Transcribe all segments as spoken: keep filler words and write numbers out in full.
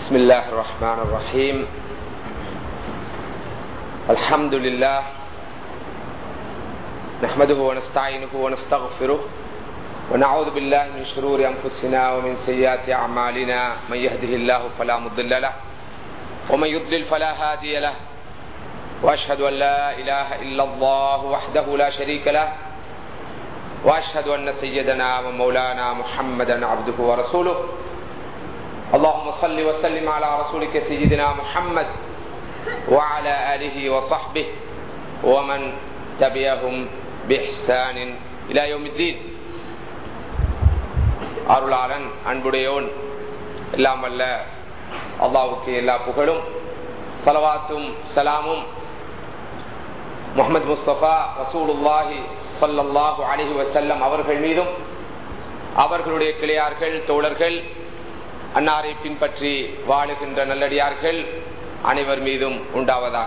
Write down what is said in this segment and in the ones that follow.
بسم الله الرحمن الرحيم الحمد لله نحمده ونستعينه ونستغفره ونعوذ بالله من شرور أنفسنا ومن سيئات أعمالنا من يهده الله فلا مضل له ومن يضلل فلا هادي له وأشهد أن لا إله إلا الله وحده لا شريك له وأشهد أن سيدنا ومولانا محمدا عبده ورسوله اللهم صل وسلم على رسولك سيدنا محمد وعلى آله وصحبه ومن تبعهم بإحسان إلى يوم الدين. அருளாளன் அன்புடையோன் எல்லாம் அல்ல அல்லாஹ்வுக்கு எல்லா புகழும் ஸலவாத்தும் ஸலாமும் முஹம்மது முஸ்தபா ரசூலுல்லாஹி ஸல்லல்லாஹு அலைஹி வஸல்லம் அவர்கள் மீதும் அவர்களுடைய கிளையார்கள் தோழர்கள் அன்னாரை பின்பற்றி வாழுகின்ற நல்லடியார்கள் அனைவர் மீதும் உண்டாவதாக.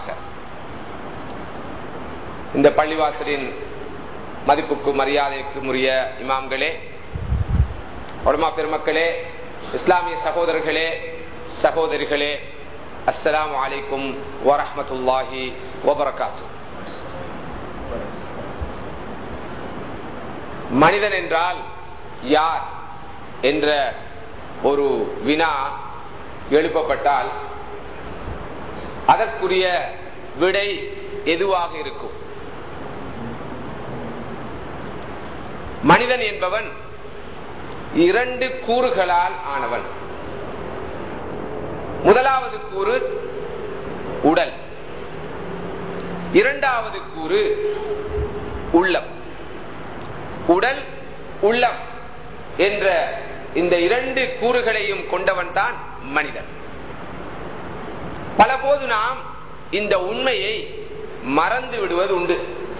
இந்த பள்ளிவாசலின் மதிப்புக்கு மரியாதைக்கும் உரிய இமாம்களே, உலமா பெருமக்களே, இஸ்லாமிய சகோதரர்களே, சகோதரிகளே, அஸ்ஸலாமு அலைக்கும் வரஹ்மத்துல்லாஹி வபரகாத்துஹு. மனிதன் என்றால் யார் என்ற ஒரு வினா எழுப்பப்பட்டால் அதற்குரிய விடை எதுவாக இருக்கும்? மனிதன் என்பவன் இரண்டு கூறுகளால் ஆனவன். முதலாவது கூறு உடல், இரண்டாவது கூறு உள்ளம். உடல் உள்ளம் என்ற இந்த இரண்டு கூறுகளையும் கொண்டவன் தான் மனிதன். பலபோது நாம் இந்த உண்மையை மறந்து விடுவது உண்டு.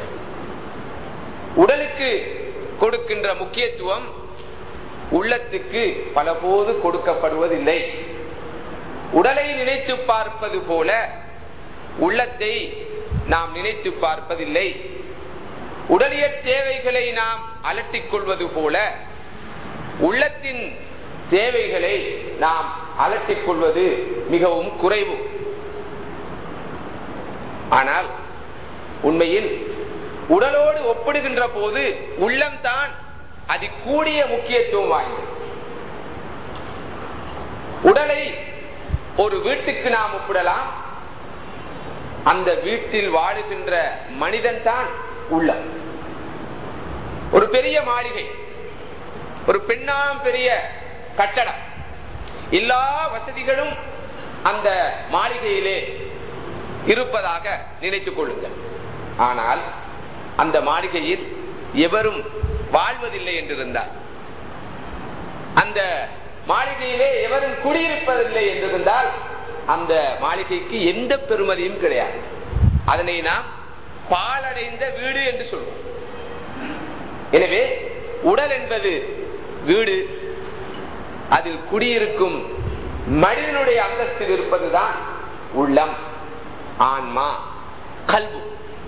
உடலுக்கு கொடுக்கின்ற முக்கியத்துவம் உள்ளத்துக்கு பலபோது கொடுக்கப்படுவதில்லை. உடலை நினைத்து பார்ப்பது போல உள்ளத்தை நாம் நினைத்து பார்ப்பதில்லை. உடலிய தேவைகளை நாம் அலட்டிக் கொள்வது போல உள்ளத்தின் தேவைகளை நாம் அலட்டிக் கொள்வது மிகவும் குறைவு. ஆனால் உண்மையில் உடலோடு ஒப்பிடுகின்ற போது உள்ளம்தான் அது கூடிய முக்கியத்துவம் வாய்ந்தது. உடலை ஒரு வீட்டுக்கு நாம் ஒப்பிடலாம். அந்த வீட்டில் வாழுகின்ற மனிதன் தான் உள்ளம். ஒரு பெரிய மாளிகை, ஒரு பெண்ணாம் பெரிய கட்டடம், எல்லா வசதிகளும் அந்த மாளிகையிலே இருப்பதாக நினைத்துக் கொள்ளுங்கள். ஆனால் அந்த மாளிகையில் எவரும் வாழ்வதில்லை என்றிருந்தால், அந்த மாளிகையிலே எவரும் குடியிருப்பதில்லை என்றிருந்தால் அந்த மாளிகைக்கு எந்த பெருமதியும் கிடையாது. அதனை நாம் பாழடைந்த வீடு என்று சொல்வோம். எனவே உடல் என்பது வீடு, அதில் குடியிருக்கும் மனிதனுடைய அந்தஸ்தில் இருப்பதுதான் உள்ளம், ஆன்மா, கல்பு.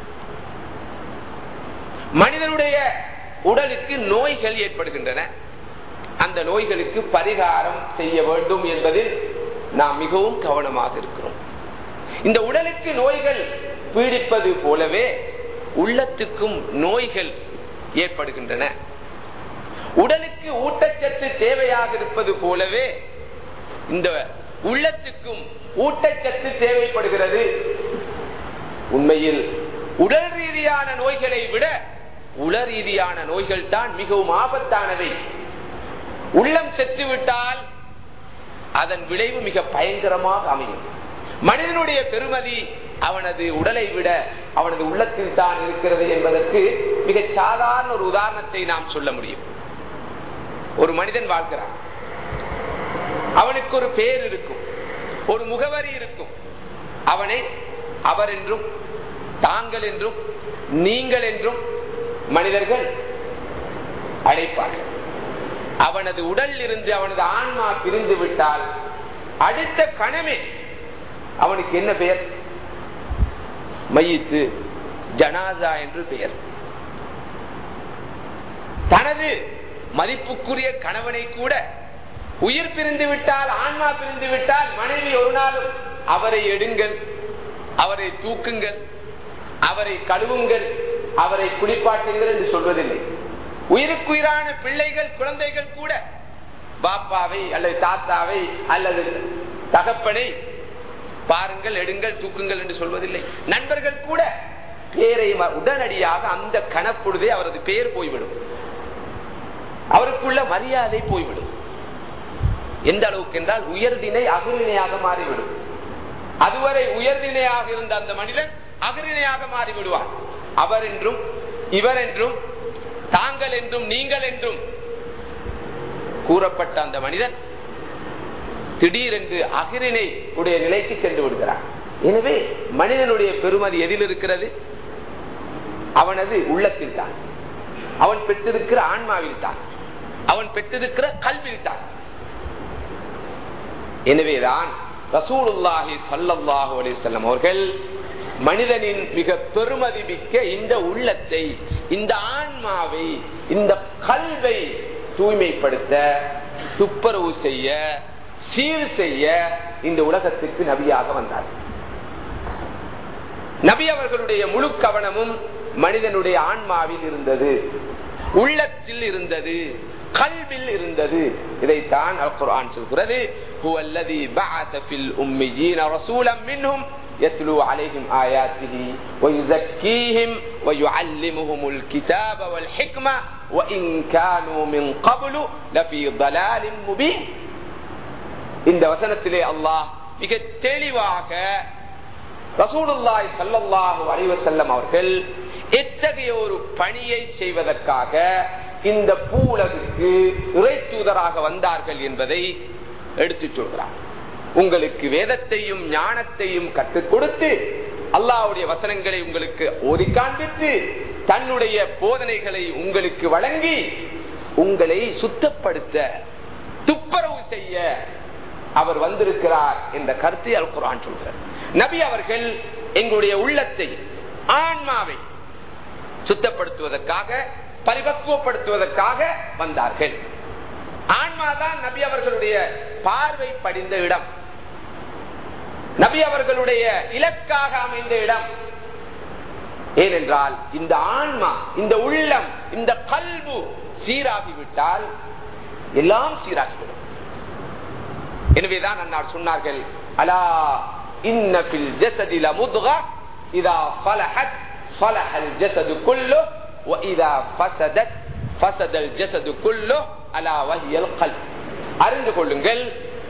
மனிதனுடைய உடலுக்கு நோய்கள் ஏற்படுகின்றன. அந்த நோய்களுக்கு பரிகாரம் செய்ய வேண்டும் என்பதில் நாம் மிகவும் கவனமாக இருக்கிறோம். இந்த உடலுக்கு நோய்கள் பீடிப்பது போலவே உள்ளத்துக்கும் நோய்கள் ஏற்படுகின்றன. உடலுக்கு ஊட்டச்சத்து தேவையாக இருப்பது போலவே இந்த உள்ளத்துக்கும் ஊட்டச்சத்து தேவைப்படுகிறது. உண்மையில் உடல் ரீதியான நோய்களை விட உள ரீதியான நோய்கள் தான் மிகவும் ஆபத்தானவை. உள்ளம் செத்துவிட்டால் அதன் விளைவு மிக பயங்கரமாக அமையும். மனிதனுடைய பெருமதி அவனது உடலை விட அவனது உள்ளத்தில் தான் இருக்கிறது என்பதற்கு மிக சாதாரண ஒரு உதாரணத்தை நாம் சொல்ல முடியும். ஒரு மனிதன் வாழ்கிறான், அவனுக்கு ஒரு பேர் இருக்கும், ஒரு முகவரி இருக்கும். அவனை அவர் என்றும் தாங்கள் என்றும் நீங்கள் என்றும் மனிதர்கள் அழைப்பார்கள். அவனது உடல் இருந்து அவனது ஆன்மா பிரிந்து விட்டால் அடுத்த கணமே அவனுக்கு என்ன பெயர்? மையித்து, ஜனாசா என்று பெயர். தனது மதிப்புக்குரிய கணவனை கூட உயிர் பிரிந்து விட்டால், ஆன்மா பிரிந்து விட்டால் மனைவி ஒரு நாளும் அவரை எடுங்கள், அவரை தூக்குங்கள், அவரை கழுவுங்கள், அவரை குளிப்பாட்டுங்கள் என்று சொல்வதில்லை. உயிருக்குயிரான பிள்ளைகள், குழந்தைகள் கூட பாப்பாவை அல்லது தாத்தாவை அல்லது தகப்பனை பாருங்கள், எடுங்கள், தூக்குங்கள் என்று சொல்வதில்லை. நண்பர்கள் கூட பேரை உடனடியாக அந்த கணப்பொழுதே அவரது பெயர் போய்விடும், அவருக்குள்ள மரியாதை போய்விடும். எந்த அளவுக்கு என்றால் உயர்தினை அகிரிணையாக மாறிவிடும். அதுவரை உயர்தினையாக இருந்த அந்த மனிதன் அகிரிணையாக மாறிவிடுவார். அவர் என்றும் இவர் என்றும் தாங்கள் என்றும் நீங்கள் என்றும் கூறப்பட்ட அந்த மனிதன் திடீரென்று அகிரிணை உடைய நிலைக்கு சென்று விடுகிறார். எனவே மனிதனுடைய பெருமதி எதில் இருக்கிறது? அவனது உள்ளத்தில் தான், அவன் பெற்றிருக்கிற ஆன்மாவில் தான், அவன் பெற்றிருக்கிற கல்வியில் தான். எனவேதான் ரசூலுல்லாஹி ஸல்லல்லாஹு அலைஹி வஸல்லம் அவர்கள் மனிதனின் மிக பெருமதி மிக்க இந்த உள்ளத்தை, இந்த ஆன்மாவை, இந்த கல்வை தூய்மைப்படுத்த, துப்புரவு செய்ய, சீர் செய்ய இந்த உலகத்துக்கு நபியாக வந்தார். நபி அவர்களுடைய முழு கவனமும் மனிதனுடைய ஆன்மாவில் இருந்தது, உள்ளத்தில் இருந்தது, கல்வில் இருந்தது. இதைத்தான் அல் குர்ஆன் சொல்கிறது. ஹுவல்லதி பஅஸ ஃபில் உம்மiyyin ரசூலன் மின்ஹும் யத்லூ அலைஹிம் ஆயாத்திஹி வயுஸக்கீஹிம் வயுஅல்லிமுஹுமுல் கிதாப வல் ஹிக்ம வஇன் கானூ மின் க்பலு லஃபீ ضلالின் முபீன். இந்த வசனத்திலே அல்லாஹ் மிக தெளிவாக ரசூலுல்லாஹி ஸல்லல்லாஹு அலைஹி வஸல்லம் அவர்கள் எத்தகைய ஒரு பணியை செய்வதற்காக இந்த பூவுலகுக்கு இறை தூதராக வந்தார்கள் என்பதை எடுத்துச் சொல்கிறார். உங்களுக்கு வேதத்தையும் ஞானத்தையும் கற்றுக் கொடுத்து, அல்லாஹ்வுடைய வசனங்களை உங்களுக்கு ஓதி காண்பித்து, தன்னுடைய போதனைகளை உங்களுக்கு வழங்கி, உங்களை சுத்தப்படுத்த, துப்புரவு செய்ய அவர் வந்திருக்கிறார் என்ற கருத்தை அல் குர்ஆன் சொல்கிறார். நபி அவர்கள் எங்களுடைய உள்ளத்தை, ஆன்மாவை சுத்தப்படுத்துவதற்காக, பரிபக்குவப்படுத்துவதற்காக வந்தார்கள். ஆன்மாதான் நபி அவர்களுடைய பார்வை படிந்த இடம், நபி அவர்களுடைய இலக்காக அமைந்த இடம். ஏனென்றால் இந்த ஆன்மா, இந்த உள்ளம், இந்த கல்பு சீராகிவிட்டால் எல்லாம் சீராகிவிடும். எனவேதான் அன்னார் சொன்னார்கள், அலா இன்ன ஃபில் ஜஸதி லமுத்கா இதா ஸலஹத் ஸலஹல் ஜஸது குல்லு வ இதா ஃபஸதத் ஃபஸதல் ஜஸது குல்லு அலா வஹியல் கல்ப். அறிந்து கொள்ளுங்கள்,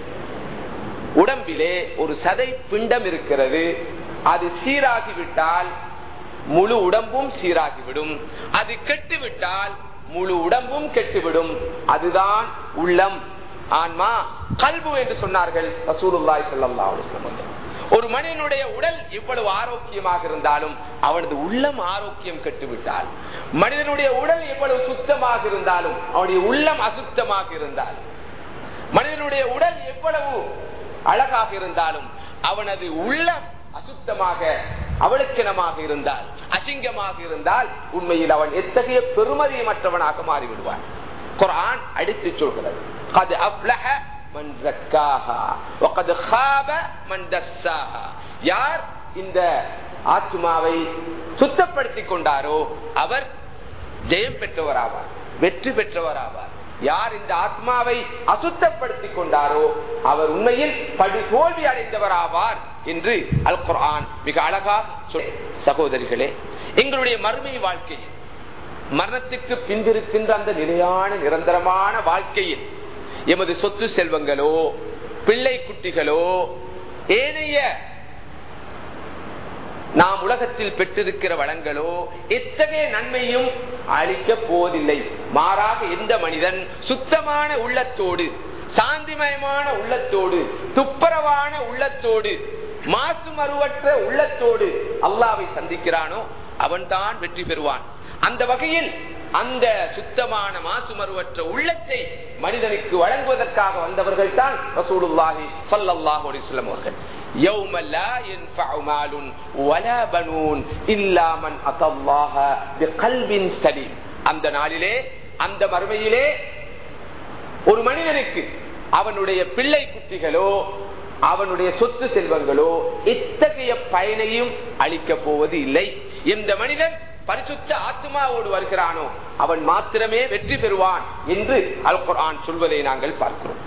உடம்பிலே ஒரு சதை பிண்டம் இருக்கிறது. அது சீராகிவிட்டால் முழு உடம்பும் சீராகிவிடும். அது கெட்டுவிட்டால் முழு உடம்பும் கெட்டுவிடும். அதுதான் உள்ளம், ஆன்மா, கல்பு என்று சொன்னார்கள் ரசூலுல்லாஹி ஸல்லல்லாஹு அலைஹி வஸல்லம். ஒரு மனிதனுடைய உடல் எவ்வளவு ஆரோக்கியமாக இருந்தாலும் அவனது உள்ளம் ஆரோக்கியம் கெட்டுவிட்டால், மனிதனுடைய உடல் எவ்வளவு சுத்தமாக இருந்தாலும் அவனுடைய உள்ளம் அசுத்தமாக இருந்தால், மனிதனுடைய உடல் எவ்வளவு அழகாக இருந்தாலும் அவனது உள்ளம் அசுத்தமாக, அவலட்சணமாக இருந்தால், அசிங்கமாக இருந்தால், உண்மையில் அவன் எத்தகைய பெருமதியமற்றவனாக மாறிவிடுவான். குர்ஆன் அடித்து சொல்கிறது, قد أفلح من زكاها وقد خاب من دساها. யார் இந்த ஆத்மாவை சுத்தப்படுத்திக் கொண்டாரோ அவர் ஜெயம் பெற்றவராவார், வெற்றி பெற்றவராவார். யார் இந்த ஆத்மாவை அசுத்தப்படுத்திக் கொண்டாரோ அவர் உண்மையில் படி தோல்வி அடைந்தவராவார் என்று அல் குர்ஆன் மிக அழகாக சொல்ல. சகோதரிகளே, எங்களுடைய மறுமை வாழ்க்கையில், மரணத்துக்கு பின்திருக்கின்ற அந்த நிலையான நிரந்தரமான வாழ்க்கையில் எமது சொத்து செல்வங்களோ, பிள்ளை குட்டிகளோ, ஏனைய நாம் உலகத்தில் பெற்றிருக்கிற வளங்களோ எத்தகைய நன்மையும் அளிக்க போவதில்லை. மாறாக எந்த மனிதன் சுத்தமான உள்ளத்தோடு, சாந்திமயமான உள்ளத்தோடு, துப்புரவான உள்ளத்தோடு, மாசு மறுவற்ற உள்ளத்தோடு அல்லாஹ்வை சந்திக்கிறானோ அவன்தான் வெற்றி பெறுவான். அந்த வகையில் அந்த சுத்தமான மாசு மறுவற்ற உள்ளத்தை மனிதனுக்கு வழங்குவதற்காக வந்தவர்கள் தான் ரசூலுல்லாஹி ஸல்லல்லாஹு அலைஹி வஸல்லம் அவர்கள். யௌம லா யன்ஃபஉ மாலுன் வலா பனூன் இல்லா மன் அத்தல்லாஹ பிகல்பின் சலீம். அந்த நாளிலே, அந்த மறுமையிலே ஒரு மனிதனுக்கு அவனுடைய பிள்ளை குட்டிகளோ அவனுடைய சொத்து செல்வங்களோ எத்தகைய பயனையும் அளிக்கப் போவது இல்லை. எந்த மனிதன் பரிசுத்த ஆத்மாவோடு வருகிறானோ அவன் மாத்திரமே வெற்றி பெறுவான் என்று அல் குர்ஆன் சொல்வதை நாங்கள் பார்க்கிறோம்.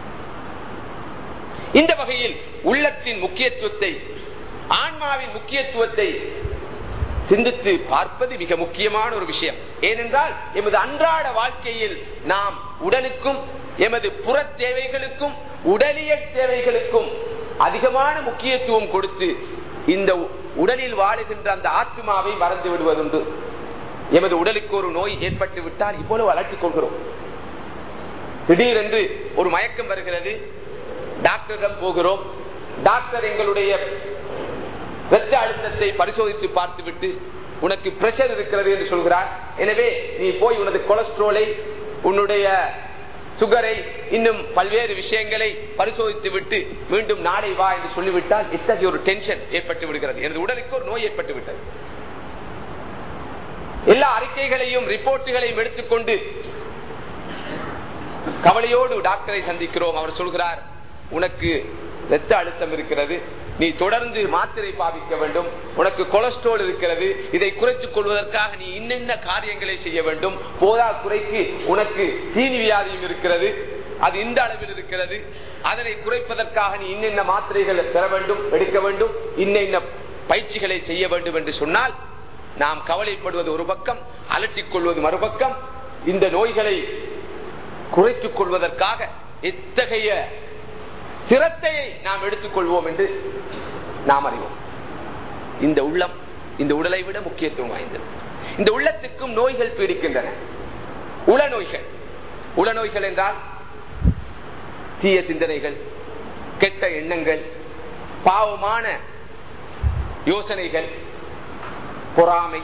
இந்த வகையில் உள்ளத்தின் முக்கியத்துவத்தை, ஆன்மாவின் முக்கியத்துவத்தை சிந்தித்து பார்ப்பது மிக முக்கியமான ஒரு விஷயம். ஏனென்றால் எமது அன்றாட வாழ்க்கையில் நாம் உடலுக்கும் எமது புற தேவைகளுக்கும் உடலியல் தேவைகளுக்கும் அதிகமான முக்கியத்துவம் கொடுத்து இந்த உடலில் வாழுகின்ற அந்த ஆத்மாவை மறந்து விடுவதுண்டு. எமது உடலுக்கு ஒரு நோய் ஏற்பட்டு விட்டால் இவ்வளவு அலட்டிக் கொள்கிறோம். திடீரென்று ஒரு மயக்கம் வருகிறது, டாக்டரிடம் போகிறோம். டாக்டர் எங்களுடைய இரத்த அழுத்தத்தை பரிசோதித்து பார்த்துவிட்டு உனக்கு பிரஷர் இருக்கிறது என்று சொல்கிறார். எனவே நீ போய் உனது கொலஸ்ட்ரோலை, உன்னுடைய சுகரை, இன்னும் பல்வேறு விஷயங்களை பரிசோதித்து விட்டு மீண்டும் நாளை வா என்று சொல்லிவிட்டால் இத்தகைய ஒரு டென்ஷன் ஏற்பட்டு விடுகிறது. எனது உடலுக்கு ஒரு நோய் ஏற்பட்டு விட்டது. எல்லா அறிக்கைகளையும் ரிப்போர்ட்டுகளையும் எடுத்துக்கொண்டு கவலையோடு டாக்டரை சந்திக்கிறோம். அவர் சொல்கிறார், உனக்கு இரத்த அழுத்தம் இருக்கிறது, நீ தொடர்ந்து மாத்திரை பாவிக்க வேண்டும், உனக்கு கொலஸ்ட்ரால் இருக்கிறது, இதை குறைத்துக் கொள்வதற்காக நீ இன்னென்ன காரியங்களை செய்ய வேண்டும், போதா குறைக்கு உனக்கு சீனி வியாதியும் இருக்கிறது, அது இந்த அளவில் இருக்கிறது, அதனை குறைப்பதற்காக நீ இன்னென்ன மாத்திரைகளை பெற வேண்டும், எடுக்க வேண்டும், இன்ன பயிற்சிகளை செய்ய வேண்டும் என்று சொன்னால் நாம் கவலைப்படுவது ஒரு பக்கம், அலட்டிக் கொள்வது மறுபக்கம். இந்த நோய்களை குறைத்துக் கொள்வதற்காக எத்தகைய சிரத்தையை நாம் எடுத்துக் கொள்வோம் என்று நாம் அறிவோம். இந்த உள்ளம் இந்த உடலை விட முக்கியத்துவம் வாய்ந்தது. இந்த உள்ளத்துக்கும் நோய்கள் பீடிக்கின்றன. உள நோய்கள். உள நோய்கள் என்றால் தீய சிந்தனைகள், கெட்ட எண்ணங்கள், பாவமான யோசனைகள், பொறாமை,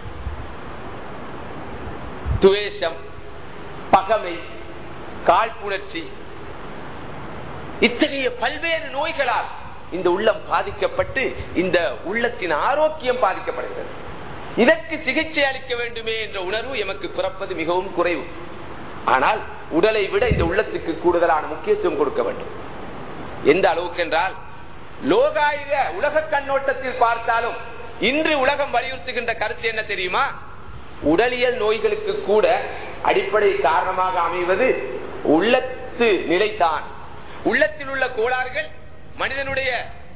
துவேஷம், பகமை, காழ்ப்புணர்ச்சி, இத்தகைய பல்வேறு நோய்களால் இந்த உள்ளம் பாதிக்கப்பட்டு இந்த உள்ளத்தின் ஆரோக்கியம் பாதிக்கப்படுகிறது. இதற்கு சிகிச்சை அளிக்க வேண்டுமே என்ற உணர்வு எமக்கு பிறப்பது மிகவும் குறைவு. ஆனால் உடலை விட இந்த உள்ளத்துக்கு கூடுதலான முக்கியத்துவம் கொடுக்க வேண்டும். எந்த அளவுக்கு என்றால், லோகாயுத உலக கண்ணோட்டத்தில் பார்த்தாலும் இன்று உலகம் வலியுறுத்துகின்ற கருத்து என்ன தெரியுமா? உடலியல் நோய்களுக்கு கூட அடிப்படை காரணமாக அமைவது உள்ளத்து நிலைத்தான். உள்ளத்தில் உள்ள கோளாறுகள், மனிதனுடைய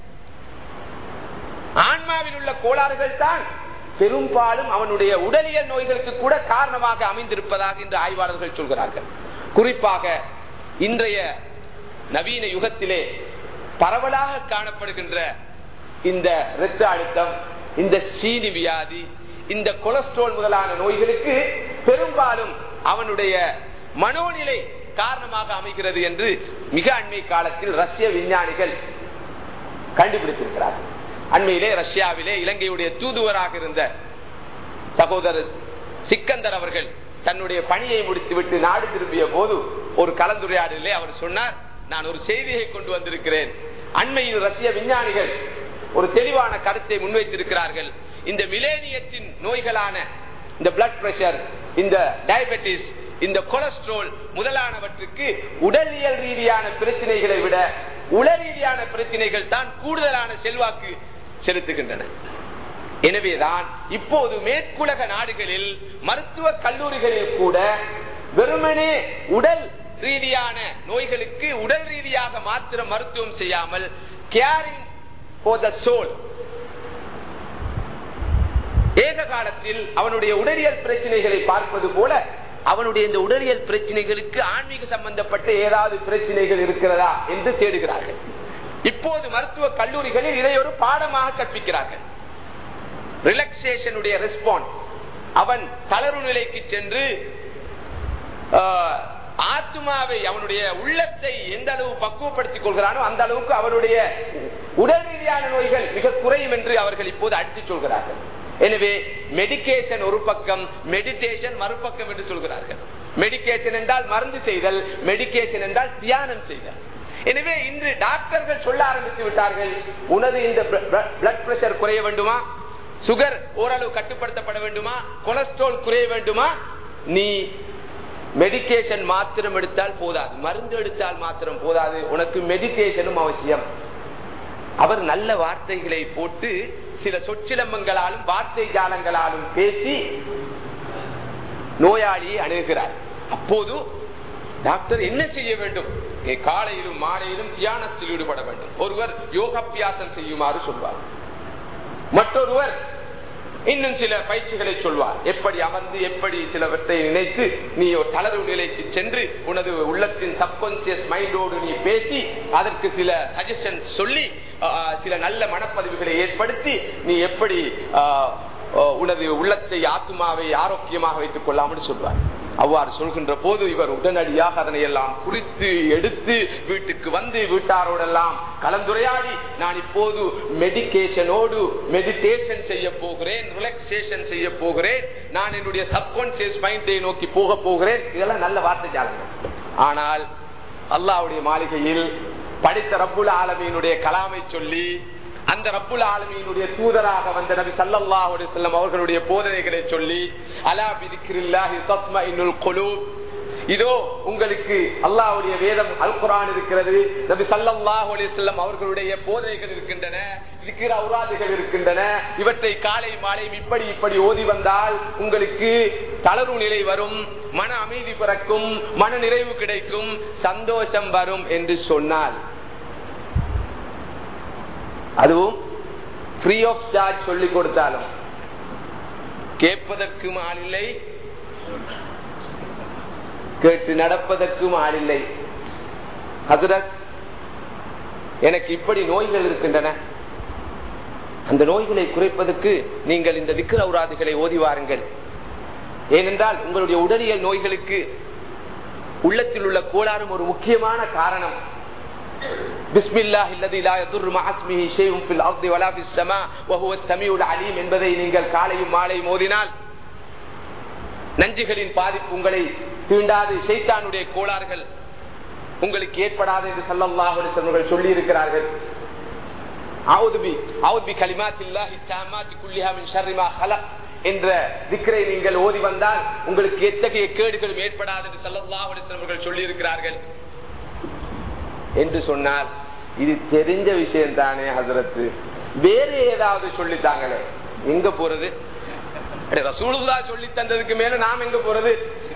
ஆன்மாவில் உள்ள கோளாறுகள் தான் பெரும்பாலும் அவனுடைய உடலியல் நோய்களுக்கு கூட காரணமாக அமைந்திருப்பதாக இன்று ஆய்வாளர்கள் சொல்கிறார்கள். குறிப்பாக இன்றைய நவீன யுகத்திலே பரவலாக காணப்படுகின்ற இந்த இரத்த அழுத்தம், இந்த சீனி வியாதி, இந்த கொலஸ்ட்ரால் முதலான நோய்களுக்கு பெரும்பாலும் அவனுடைய மனோநிலை காரணமாக அமைகிறது என்று மிக அண்மை காலத்தில் ரஷ்ய விஞ்ஞானிகள் கண்டுபிடித்திருக்கிறார்கள். அண்மையிலே ரஷ்யாவிலே இலங்கையுடைய தூதுவராக இருந்த சகோதரர் சிக்கந்தர் அவர்கள் தன்னுடைய பணியை முடித்துவிட்டு நாடு திரும்பிய போது ஒரு கலந்துரையாடலிலே அவர் சொன்னார், நான் ஒரு செய்தியை கொண்டு வந்திருக்கிறேன். அண்மையில் ரஷ்ய விஞ்ஞானிகள் ஒரு தெளிவான கருத்தை முன்வைத்திருக்கிறார்கள். இந்த மிலேனியத்தின் நோய்களான இந்த பிளட் பிரஷர், இந்த டயபெட்டிஸ், இந்த கொலஸ்ட்ரால் முதலானவற்றுக்கு உடலியல் ரீதியான பிரச்சனைகளை விட உள ரீதியான பிரச்சனைகள் தான் கூடுதலான செல்வாக்கு செலுத்துகின்றன. எனவேதான் இப்போது மேற்குலக நாடுகளில் மருத்துவ கல்லூரிகளில் கூட வெறுமனே உடல் ரீதியான நோய்களுக்கு உடல் ரீதியாக மாத்திரம் மருத்துவம் செய்யாமல் கேரிங் ஃபார் தி சோல், ஏக காலத்தில் அவனுடைய உடலியல் பிரச்சனைகளை பார்ப்பது போல அவனுடைய இந்த உடலியல் பிரச்சனைகளுக்கு ஆன்மீக சம்பந்தப்பட்ட ஏதாவது பிரச்சனைகள் இருக்கிறதா என்று தேடுகிறார்கள். இப்போது மருத்துவ கல்லூரிகளில் இதை ஒரு பாடமாக கற்பிக்கிறார்கள். ரிலாக்சேஷனுடைய ரெஸ்பான்ஸ், அவன் தளர்வு நிலைக்கு சென்று ஆத்மாவை, அவனுடைய உள்ளத்தை எந்த அளவு பக்குவப்படுத்திக் கொள்கிறானோ அந்த அளவுக்கு அவனுடைய உடல் ரீதியான நோய்கள் மிக குறையும் என்று அவர்கள் இப்போது அடித்துச் சொல்கிறார்கள். எனவே மெடிகேஷன் ஒரு பக்கம், மெடிடேஷன் மறுபக்கம் என்று சொல்கிறார்கள். மெடிகேஷன் என்றால் மருந்து செய்தல், மெடிகேஷன் என்றால் தியானம் செய்தல். எனவே இன்று டாக்டர்கள் சொல்ல ஆரம்பித்து விட்டார்கள், உனது இந்த பிளட் பிரஷர் குறைய வேண்டுமா, சுகர் ஓரளவு கட்டுப்படுத்தப்பட வேண்டுமா, கொலஸ்ட்ரால் குறைய வேண்டுமா, நீ மெடிகேஷன் மாத்திரம் எடுத்தால் போதாது, மருந்து எடுத்தால் மாத்திரம் போதாது, உனக்கு மெடிடேஷனும் அவசியம். அவர் நல்ல வார்த்தைகளை போட்டு சில சொற்சிலம்பங்களாலும் வார்த்தை ஜாலங்களாலும் பேசி நோயாளியை அணுகிறார். அப்போது டாக்டர் என்ன செய்ய வேண்டும்? காலையிலும் மாலையிலும் தியானத்தில் ஈடுபட வேண்டும். ஒருவர் யோகாபியாசம் செய்யுமாறு சொல்வார், மற்றொருவர் இன்னும் சில பயிற்சிகளை சொல்வார். எப்படி அமர்ந்து எப்படி சிலவற்றை நினைத்து நீ ஒரு தளர்வு நிலைக்கு சென்று உனது உள்ளத்தின் சப்கான்சியஸ் மைண்டோடு நீ பேசி அதற்கு சில சஜஷன் சொல்லி சில நல்ல மனப்பதிவுகளை ஏற்படுத்தி நீ எப்படி உனது உள்ளத்தை ஆத்மாவை ஆரோக்கியமாக வைத்துக் கொள்ளாமல் சொல்வார். அவ்வாறு சொல்கின்ற போது இவர் உடனடியாக அதனை எல்லாம் குறித்து எடுத்து வீட்டுக்கு வந்து வீட்டாரோடெல்லாம் கலந்துரையாடி, நான் இப்போது மெடிகேஷனோடு மெடிடேஷன் செய்ய போகிறேன், ரிலாக்ஸேஷன் செய்ய போகிறேன், நான் என்னுடைய சப்கான்சியஸ் மைண்டை நோக்கி போக போகிறேன். இதெல்லாம் நல்ல வார்த்தை ஜாலங்கள். ஆனால் அல்லாஹ்வுடைய மாளிகையில் படித்த ரப்புல் ஆலமீனுடைய கலாமை சொல்லி அந்த ரப்புல் ஆலமீனுடைய தூதராக வந்த நபி ஸல்லல்லாஹு அலைஹி வஸல்லம் அவர்களுடைய போதனைகளை சொல்லி அலா பிதிக்ரில்லாஹி தத்மஇன்னுல் குலூப், இதோ உங்களுக்கு அல்லாஹ்வுடைய வேதம் அல் குர்ஆன் இருக்கிறது, நபி ஸல்லல்லாஹு அலைஹி வஸல்லம் அவர்களுடைய போதனைகள் இருக்கின்றன, திக்ர் அவுராதுகள் இருக்கின்றன, இவற்றை காலை மாலை இப்படி இப்படி ஓதி வந்தால் உங்களுக்கு தளர்வு நிலை வரும், மன அமைதி பிறக்கும், மன நிறைவு கிடைக்கும், சந்தோஷம் வரும் என்று சொன்னால், அதுவும் ஃப்ரீ ஆஃப் சார்ஜ் சொல்லிக் கொடுத்தாலும் கேட்பதற்கும் ஆளில்லை, கேட்டு நடப்பதற்கும் ஆளில்லை. ஹஜ்ரத், எனக்கு இப்படி நோய்கள் இருக்கின்றன, அந்த நோய்களை குறைப்பதற்கு நீங்கள் இந்த திக்ர் அவுராதுகளை ஓதி வாருங்கள். ஏனென்றால் உங்களுடைய உடலியல் நோய்களுக்கு உள்ளத்தில் உள்ள கோளாறும் ஒரு முக்கியமான காரணம். என்பதை நீங்கள் காலையும் மாலை மோதினால் நஞ்சுகளின் பாதிப்பு உங்களை தீண்டாது, ஷைத்தானுடைய கோளாறுகள் உங்களுக்கு ஏற்படாது என்று ஸல்லல்லாஹு அலைஹி வஸல்லம் சொல்லி இருக்கிறார்கள். என்ற திக்ரை நீங்கள் ஓதி வந்தால் உங்களுக்கு எத்தகைய கேடுகளும் ஏற்படாது என்று ஸல்லல்லாஹு அலைஹி வஸல்லம் சொல்லி இருக்கிறார்கள். என்று சொன்னால் இது தெரிஞ்ச விஷயம் தானே ஹஜ்ரத், வேற ஏதாவது சொல்லித்தாங்களே, எங்க போறது? ரசூலுல்லாஹ் சொல்லி தந்ததுக்கு மேல நாம் எங்க போறது?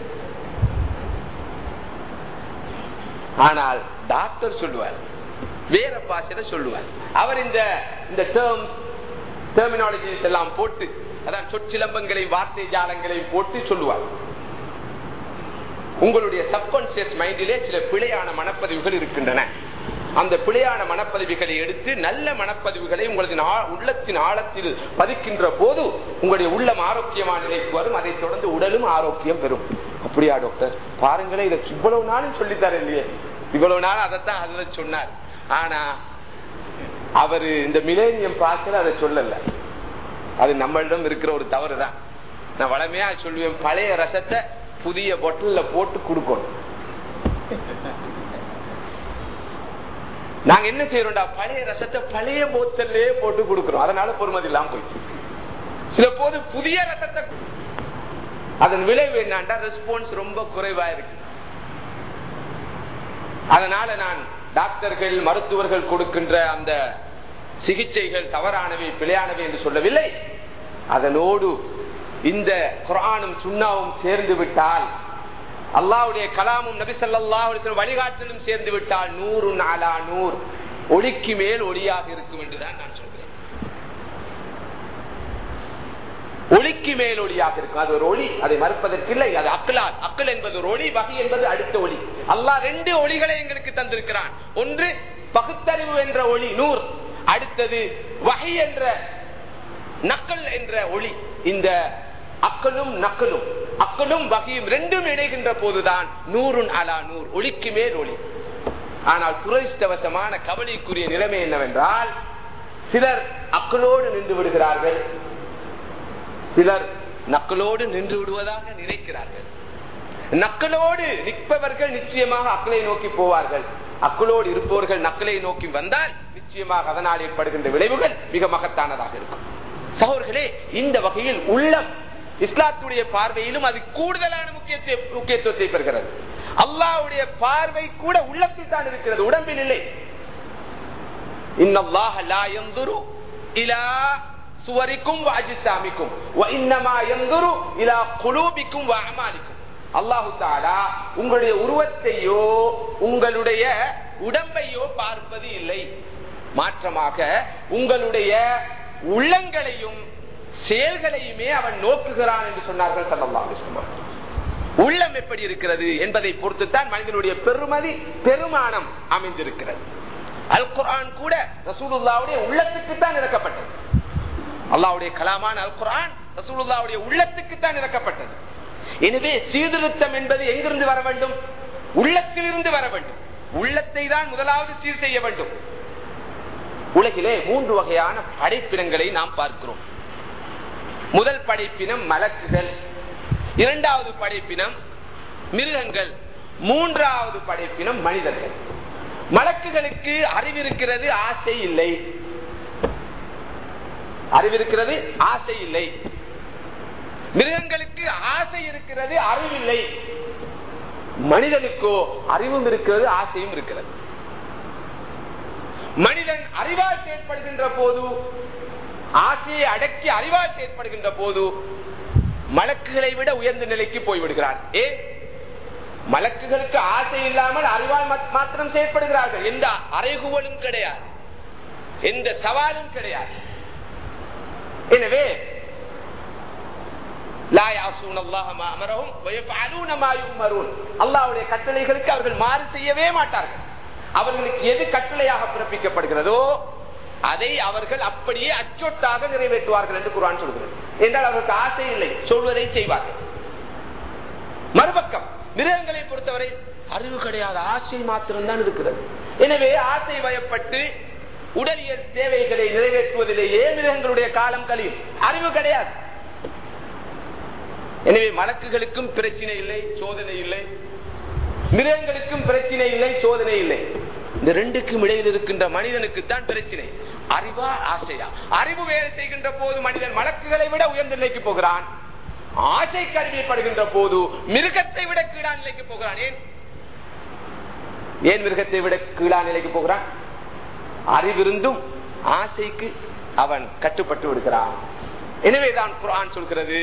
ஆனால் டாக்டர் சொல்லுவார், வேற பாஷையில சொல்லுவார். அவர் இந்த இந்த டேர்ம்ஸ் டெர்மினாலஜிஸ் எல்லாம் போட்டு, அதான் சொற்சிலம்பங்களையும் வார்த்தை ஜாலங்களையும் போட்டு சொல்லுவார். உங்களுடைய சப்கான்சியஸ் மைண்டிலே சில பிழையான மனப்பதிவுகள் இருக்கின்றன. அந்த பிழையான மனப்பதிவுகளை எடுத்து நல்ல மனப்பதிவுகளை உங்களது உள்ளத்தின் ஆழத்தில் பதிக்கின்ற போது உங்களுடைய உள்ளம் ஆரோக்கியமான நிலைக்கு வரும். அதை தொடர்ந்து உடலும் ஆரோக்கியம் பெறும். அப்படியா டாக்டர்? பாருங்களேன், இதை இவ்வளவு நாளும் சொல்லித்தாரு இல்லையே, இவ்வளவு நாள் அதைத்தான் அதுல சொன்னார். ஆனா அவரு இந்த மிலேனியம் பார்க்கல, அதை சொல்லல. அது நம்மளிடம் இருக்கிற ஒரு தவறு தான். நான் வளமையா சொல்லுவேன், பழைய ரசத்தை புதிய பொட்டல்ல போட்டு கொடுக்கணும். நாங்க என்ன செய்யறோம்டா, பழைய ரசத்தை பழைய போத்தல்லே போட்டு கொடுக்கிறோம். அதனால பொறுமதி இல்லாம போயிடுச்சு. சில போது புதிய ரசத்தை, அதன் விளைவு என்னண்டா ரெஸ்பான்ஸ் ரொம்ப குறைவா இருக்கு. அதனால நான் டாக்டர்கள் மருத்துவர்கள் கொடுக்கின்ற அந்த சிகிச்சைகள் தவறானவை பிழையானவை என்று சொல்லவில்லை. அதனோடு இந்த குர்ஆனும் சுன்னாவும் சேர்ந்து விட்டால், அல்லாஹ்வுடைய கலாமும் நபி ஸல்லல்லாஹு அலைஹி வஸல்லம் வழிகாட்டலும் சேர்ந்து விட்டால் நூறுன் அலா நூர், ஒளிக்கு மேல் ஒளியாக இருக்கும் என்றுதான் நான் சொல்கிறேன். ஒளிக்கு மேல் ஒளியாக இருக்கும். அது ஒரு ஒளி, அதை மறுப்பதற்கில்லை. அது அக்லால், அக்ல் என்பது ஒரு ஒளி, வஹி என்பது அடுத்த ஒளி. அல்லாஹ் ரெண்டு ஒளிகளை எங்களுக்கு தந்திருக்கிறான். ஒன்று பகுத்தறிவு என்ற ஒளி நூர், அடுத்தது வஹி என்ற நக்கல் என்ற ஒளி. இந்த அக்கலும் நக்கலும், அக்கலும் வகையும் ரெண்டும் இணைகின்ற போதுதான் நூறுன் அலா நூர், ஒளிக்கு மேல் ஒளி. ஆனால் துரதிஷ்டவசமான கவலைக்குரிய நிலைமை என்னவென்றால், சிலர் அக்கலோடு நின்று விடுகிறார்கள், சிலர் நக்கலோடு நின்று விடுவதாக நினைக்கிறார்கள். நக்கலோடு நிற்பவர்கள் நிச்சயமாக அக்கலை நோக்கி போவார்கள். அக்கலோடு இருப்பவர்கள் நக்கலை நோக்கி வந்தால் நிச்சயமாக அதனால் ஏற்படுகின்ற விளைவுகள் மிக மகத்தானதாக இருக்கும். சகோதரர்களே, இந்த வகையில் உள்ளம் இஸ்லாத்துடைய பார்வையிலும் அது கூடுதலான முக்கியத்துவத்தை பெறுகிறது. அல்லாஹ்வுடைய பார்வை கூட உள்ளத்தில் தான் இருக்கிறது, உடம்பில் இல்லை. இன்னல்லாஹ லா யன்துரு இலா சுவரிக்கும் வ அஜ்சாமிக்கும் வ இன்னமா யன்துரு இலா குலூபிக்கும் வ அமாலிக்கும். அல்லாஹ் தஆலா உங்களுடைய உருவத்தையோ உங்களுடைய உடம்பையோ பார்ப்பது இல்லை, மாற்றமாக உங்களுடைய உள்ளங்களையும் செயல்களையுமே அவன் நோக்குகிறான் என்று சொன்னார்கள் ஸல்லல்லாஹு அலைஹி வஸல்லம். உள்ளம் எப்படி இருக்கிறது என்பதை பொறுத்துத்தான் மனிதனுடைய பெருமதி பெருமானம் அமைந்திருக்கிறது. அல் குர்ஆன் கூட ரசூலுல்லாஹ்வுடைய உள்ளத்துக்கு தான் இறக்கப்பட்டது. அல்லாஹ்வுடைய கலாமான அல் குர்ஆன் ரசூலுல்லாஹ்வுடைய உள்ளத்துக்கு தான் இறக்கப்பட்டது. எனவே சீர்திருத்தம் என்பது எங்கிருந்து வர வேண்டும்? உள்ளத்திலிருந்து வர வேண்டும். உள்ளத்தை தான் முதலாவது சீர் செய்ய வேண்டும். உலகிலே மூன்று வகையான படைப்பினங்களை நாம் பார்க்கிறோம். முதல் படைப்பினம் மலக்குகள், இரண்டாவது படைப்பினம் மிருகங்கள், மூன்றாவது படைப்பினம் மனிதர்கள். மலக்குகளுக்கு அறிவிருக்கிறது, ஆசை இல்லை. அறிவிருக்கிறது, ஆசை இல்லை. மிருகங்களுக்கு ஆசை இருக்கிறது, அறிவில்லை. மனிதனுக்கோ அறிவும் இருக்கிறது, ஆசையும் இருக்கிறது. மனிதன் அறிவால் செயற்படுகின்ற போது, ஆசையை அடக்கி அறிவால் செயற்படுகின்ற போது மலக்குகளை விட உயர்ந்த நிலைக்கு போய்விடுகிறான். ஏன்? மலக்குகளுக்கு ஆசை இல்லாமல் அறிவால் மாத்திரம் செயற்படுகிறார்கள். எந்த அறைகூவலும் கிடையாது, எந்த சவாலும் கிடையாது. எனவே அல்லாஹ்வுடைய கட்டளைகளுக்கு அவர்கள் மாறு செய்யவே மாட்டார்கள். அவர்களுக்கு எது கட்டளையாக பிறப்பிக்கப்படுகிறதோ அதை அவர்கள் அப்படியே அச்சொட்டாக நிறைவேற்றுவார்கள் என்று குர்ஆன் சொல்கிறது. என்றால் அவர்களுக்கு ஆசை இல்லை, சொல்வதை செய்வார்கள். மறுபக்கம் மிருகங்களை பொறுத்தவரை அறிவு கிடையாது, ஆசை மாத்திரம்தான் இருக்கிறது. எனவே ஆசை வயப்பட்டு உடலியல் தேவைகளை நிறைவேற்றுவதிலேயே மிருகங்களுடைய காலம் கழியும். அறிவு கிடையாது. எனவே மலக்குகளுக்கும் பிரச்சனை இல்லை, சோதனை இல்லை. மிருகங்களுக்கும் பிரச்சனை இல்லை, சோதனை இல்லை. இந்த ரெண்டுக்கும் இடையில் இருக்கின்ற மனிதனுக்கு தான் பிரச்சனை. அறிவா ஆசையா? அறிவு வேலை செய்கின்ற போது மனிதன் மலக்குகளை விட உயர்ந்த நிலைக்கு போகிறான். ஆசை கருவிப்படுகின்ற போது மிருகத்தை விட கீழான நிலைக்கு போகிறான். ஏன் ஏன் மிருகத்தை விட கீழான நிலைக்கு போகிறான்? அறிவிருந்தும் ஆசைக்கு அவன் கட்டுப்பட்டு விடுகிறான். எனவேதான் குர்ஆன் சொல்கிறது,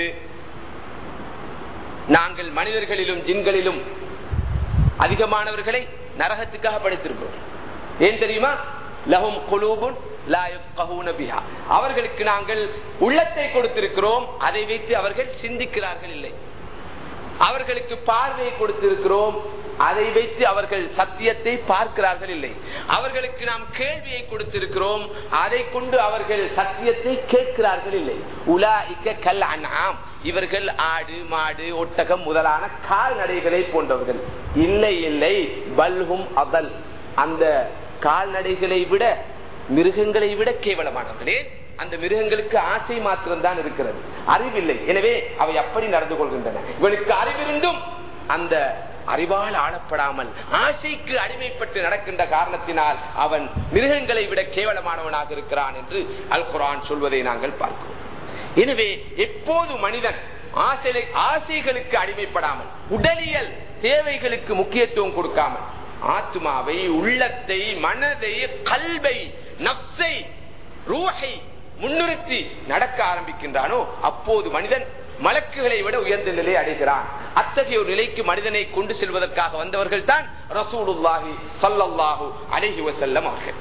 நாங்கள் மனிதர்களிலும் ஜின்களிலும் அதிகமானவர்களை நரகத்துக்காக படைத்திருக்கிறோம். ஏன் தெரியுமா? லஹும் குலூபுன் லா யஃகஹூன பிஹா. அவர்களுக்கு நாங்கள் உள்ளத்தை கொடுத்திருக்கிறோம், அதை வைத்து அவர்கள் சிந்திக்கிறார்கள் இல்லை. அவர்களுக்கு பார்வையை கொடுத்திருக்கிறோம், அதை வைத்து அவர்கள் சத்தியத்தை பார்க்கிறார்கள் இல்லை. அவர்களுக்கு நாம் கேள்வியை கொடுத்திருக்கிறோம், அதை கொண்டு அவர்கள் சத்தியத்தை கேட்கிறார்கள் இல்லை. உலாஇக கல் அன்ஆம், இவர்கள் ஆடு மாடு ஒட்டகம் முதலான கால்நடைகளை போன்றவர்கள். இல்லை இல்லை, பல்ஹும் அதல், அந்த கால்நடைகளை விட மிருகங்களை விட கேவலமானவர்களே. அந்த மிருகங்களுக்கு ஆசை மாத்திரம்தான் இருக்கிறது, அறிவில்லை. எனவே அவை அப்படி நடந்து கொள்கின்றன. இவனுக்கு அறிவிருந்தும் அந்த அறிவால் ஆளப்படாமல் ஆசைக்கு அடிமைப்பட்டு நடக்கின்ற காரணத்தினால் அவன் மிருகங்களை விட கேவலமானவனாக இருக்கிறான் என்று அல் குர்ஆன் சொல்வதை நாங்கள் பார்க்கிறோம். எனவே எப்போது மனிதன் ஆசை ஆசைகளுக்கு அடிமைப்படாமல், உடலியல் தேவைகளுக்கு முக்கியத்துவம் கொடுக்காமல், ஆத்மாவை, உள்ளத்தை, மனதை, கல்வை, நஃப்ஸை, ரூஹை முன்னிறுத்தி நடக்க ஆரம்பிக்கின்றானோ அப்போது மனிதன் மலக்குகளை விட உயர்ந்த நிலை அடைகிறான். அத்தகைய ஒரு நிலைக்கு மனிதனை கொண்டு செல்வதற்காக வந்தவர்கள் தான் ரசூலுல்லாஹி ஸல்லல்லாஹு அலைஹி வஸல்லம் அவர்கள்.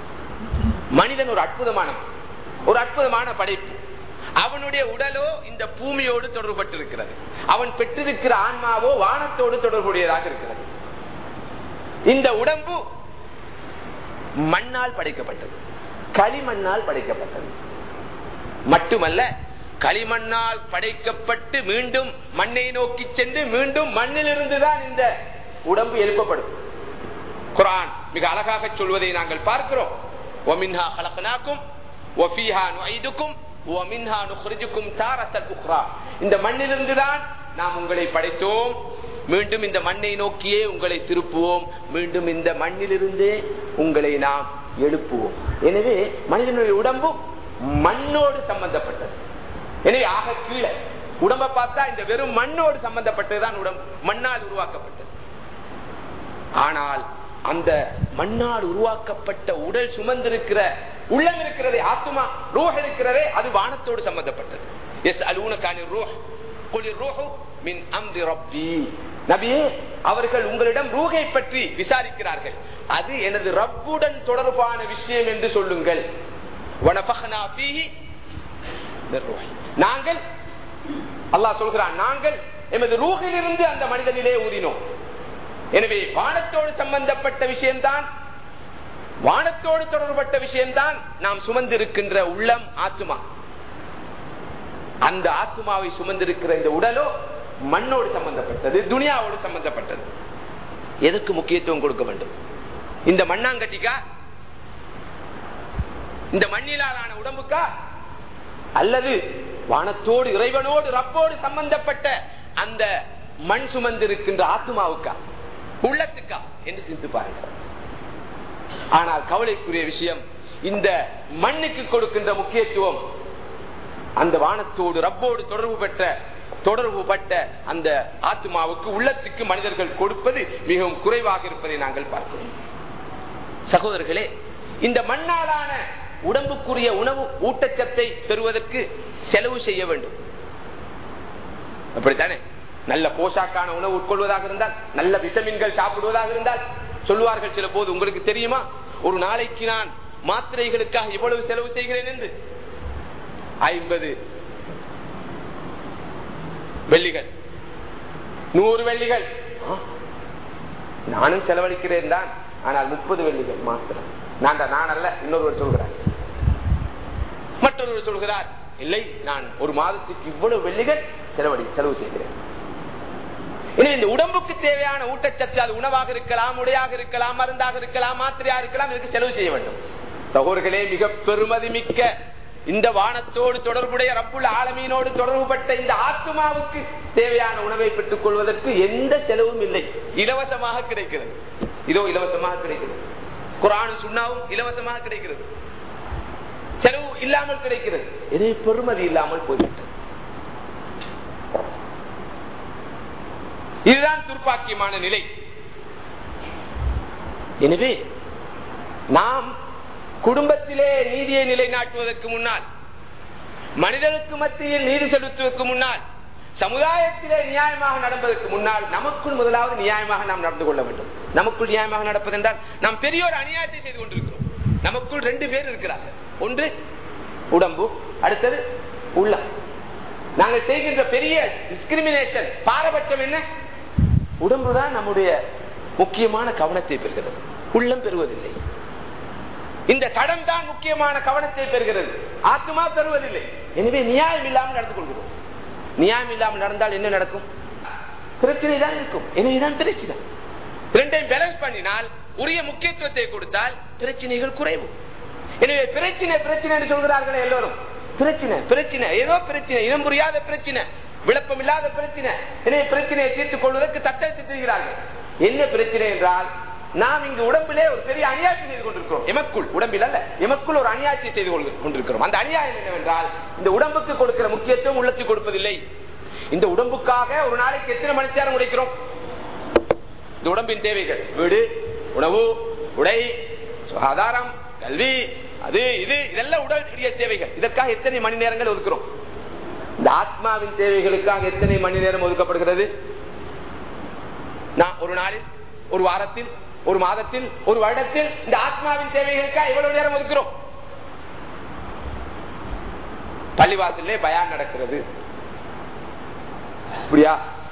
மனிதன் ஒரு அற்புதமான ஒரு அற்புதமான படைப்பு. அவனுடைய உடலோ இந்த பூமியோடு தொடர்பட்டிருக்கிறது. அவன் பெற்றிருக்கிற ஆன்மாவோ வானத்தோடு தொடர்புடையதாக இருக்கிறது. இந்த உடம்பு மண்ணால் படைக்கப்பட்டது, களிமண்ணால் படைக்கப்பட்டது. மட்டுமல்ல, களிமண்ணால் படைக்கப்பட்டு மீண்டும் மண்ணை நோக்கி சென்று மீண்டும் மண்ணிலிருந்துதான் இந்த உடம்பு எழுப்பப்படும். குர்ஆன் மிக அழகாக சொல்வதை நாங்கள் பார்க்கிறோம். وَمِنْهَا خَلَقْنَاكُمْ وَفِيهَا نُعِيدُكُمْ وَمِنْهَا نُخْرِجُكُمْ تَارَةً أُخْرَى. இந்த மண்ணிலிருந்துதான் நாம் உங்களை படைத்தோம், மீண்டும் இந்த மண்ணை நோக்கியே உங்களை திருப்புவோம், மீண்டும் இந்த மண்ணிலிருந்தே உங்களை நாம் எழுப்புவோம். எனவே மனிதனுடைய உடம்பு மண்ணோடு சம்பந்தப்பட்டது. எனவே ஆக கீழே உடம்பை பார்த்தா இந்த வெறும் மண்ணோடு சம்பந்தப்பட்டதுதான் உடம்பு, மண்ணால் உருவாக்கப்பட்டது. ஆனால் அந்த மண்ணால் உருவாக்கப்பட்ட உடல் சுமந்திருக்கிற உள்ளம் இருக்கிறதே, ஆத்மா ரூஹ் இருக்கிறதே, அது வானத்தோடு சம்பந்தப்பட்டது. எஸ் அலூனகானி ரூஹ் குலிர் ரூஹு மின் அம்ரி ரப்பி. நபியே, அவர்கள் உங்களிடம் ரூஹை பற்றி விசாரிக்கிறார்கள், அது எனது ரப்புடன் தொடர்பான விஷயம் என்று சொல்லுங்கள். வனஃபக்னா ஃபீஹி மிர் ரூஹி. நாங்கள், அல்லாஹ் சொல்கிறான், நாங்கள் எமது ரூஹிலிருந்து அந்த மனிதனிலே ஊதினோம். எனவே வானத்தோடு சம்பந்தப்பட்ட விஷயம்தான், வானத்தோடு தொடர்பட்ட விஷயம்தான் நாம் சுமந்திருக்கின்ற உள்ளம், ஆத்மா. அந்த ஆத்மாவை சுமந்திருக்கிற இந்த உடலோ மண்ணோடு சம்பந்தப்பட்டது, துனியாவோடு சம்பந்தப்பட்டது. எதற்கு முக்கியத்துவம் கொடுக்க வேண்டும்? இந்த மண்ணாங்கட்டிக்கா, இந்த மண்ணிலான உடம்புக்கா, அல்லது வானத்தோடு இறைவனோடு ரப்போடு சம்பந்தப்பட்ட அந்த மண் சுமந்திருக்கின்ற ஆத்மாவுக்கா, உள்ளத்துக்கா என்று சிந்தித்து பாருங்கள். ஆனால் கவலைக்குரிய விஷயம், இந்த மண்ணுக்கு கொடுக்கின்ற முக்கியத்துவம் அந்த வானத்தோடு ரப்போடு தொடர்பு பெற்ற தொடர்பு பட்ட அந்த ஆத்மாவுக்கு, உள்ளத்துக்கு மனிதர்கள் கொடுப்பது மிகவும் குறைவாக இருப்பதை நாங்கள் பார்க்கிறோம். சகோதரர்களே, இந்த மண்ணாலான உடம்புக்குரிய உணவு ஊட்டச்சத்தை பெறுவதற்கு செலவு செய்ய வேண்டும். அப்படித்தானே? நல்ல போஷாக்கான உணவு உட்கொள்வதாக இருந்தால், நல்ல விட்டமின்கள் சாப்பிடுவதாக இருந்தால் சொல்வார்கள் சில போது, உங்களுக்கு தெரியுமா ஒரு நாளைக்கு நான் மாத்திரைகளுக்காக எவ்வளவு செலவு செய்கிறேன் என்று? ஐம்பது வெள்ளிகள், நூறு வெள்ளிகள். நானும் செலவழிக்கிறேன் தான், ஆனால் முப்பது வெள்ளிகள் மாத்திரம். நான் நான் அல்ல, இன்னொருவர் சொல்கிறார். மற்றொருவர் சொல்கிறார், இல்லை, நான் ஒரு மாதத்துக்கு இவ்வளவு வெள்ளிகள் செலவழி செலவு செய்கிறேன். எனவே இந்த உடம்புக்கு தேவையான ஊட்டச்சத்து, அது உணவாக இருக்கலாம், உடையாக இருக்கலாம், மருந்தாக இருக்கலாம், மாத்திரையாக இருக்கலாம், இதற்கு செலவு செய்ய வேண்டும். சகோதரர்களே, மிக பெருமதி மிக்க இந்த வானத்தோடு தொடர்புடைய ரப்புல் ஆலமீனோடு தொடர்புபட்ட இந்த ஆத்மாவுக்கு தேவையான உணவை பெற்றுக் கொள்வதற்கு எந்த செலவும் இல்லை, இலவசமாக கிடைக்கிறது. இதோ இலவசமாக கிடைக்கிறது. குர்ஆனும் சுன்னாவும் இலவசமாக கிடைக்கிறது, செலவு இல்லாமல் கிடைக்கிறது. இதே பெருமதி இல்லாமல் போய்விட்டது. இதுதான் துர்ப்பாக்கியமான நிலை. எனவே நாம் குடும்பத்திலே நீதியை நிலைநாட்டுவதற்கு முன்னால், மனிதனுக்கு மத்தியில் நீதி செலுத்துவதற்கு முன்னால், சமுதாயத்திலே நியாயமாக நடப்பதற்கு முன்னால் நமக்குள் முதலாவது நியாயமாக நாம் நடந்து கொள்ள வேண்டும். நமக்குள் நியாயமாக நடப்பதென்றால், நாம் பெரியோர் அநியாயத்தை செய்து கொண்டிருக்கிறோம். நமக்குள் ரெண்டு பேர் இருக்கிறார்கள், ஒன்று உடம்பு, அடுத்தது உள்ளம். நாங்கள் செய்கின்ற பெரிய டிஸ்கிரிமினேஷன், பாரபட்சம் என்ன? உடம்புதான் நம்முடைய முக்கியமான கவனத்தை பெறுகிறது, உள்ளம் பெறுவதில்லை. இந்த தடம் தான் முக்கியமான கவனத்தை பெறுகிறது, ஆத்மா பெறுவதில்லை. எனவே நியாயம் இல்லாமல் நடந்து கொள்கிறோம். நியாயம் இல்லாமல் நடந்தால் என்ன நடக்கும்? பிரச்சனை தான் இருக்கும். எனவேதான் பிரச்சனை. இரண்டையும் பேலன்ஸ் பண்ணினால், உரிய முக்கியத்துவத்தை கொடுத்தால் பிரச்சனைகள் குறைவு. எனவே பிரச்சனை பிரச்சனை என்று சொல்கிறார்களே எல்லோரும், பிரச்சனை பிரச்சனை ஏதோ பிரச்சனை, இனம் புரியாத பிரச்சனை, விளப்பம் இல்லாத பிரச்சனை. எனவே பிரச்சனையை தீர்த்துக் கொள்வதற்கு தத்தெடுத்து திரிகிறார்கள். என்ன பிரச்சனை என்றால், நாம் இங்கு உடம்பிலே ஒரு பெரிய அநியாயத்தை செய்து கொண்டிருக்கிறோம். எமக்குள், உடம்பில் அல்ல, எமக்குள் ஒரு அநியாயத்தை செய்து கொண்டிருக்கிறோம். அந்த அநியாயம் என்னவென்றால், இந்த உடம்புக்கு கொடுக்கிற முக்கியத்துவம் உள்ளத்துக்கு கொடுப்பதில்லை. இந்த உடம்புக்காக ஒரு நாளைக்கு எத்தனை மணி நேரம் உழைக்கிறோம்? இந்த உடம்பின் தேவைகள், வீடு, உணவு, உடை, சுகாதாரம், கல்வி, அது இது இதெல்லாம் உடலுடைய தேவைகள். இதற்காக எத்தனை மணி நேரங்கள் ஒதுக்கிறோம்? இந்த ஆத்மாவின் தேவைகளுக்காக எத்தனை மணி நேரம் ஒதுக்கப்படுகிறது? நான் ஒரு நாளில், ஒரு வாரத்தில், ஒரு மாதத்தில், ஒரு வருடத்தில் இந்த ஆத்மாவின் தேவைகளுக்காக எவ்வளவு நேரம் ஒதுக்கிறோம்? பள்ளிவாசலே பயான் நடக்கிறது, அப்படியா?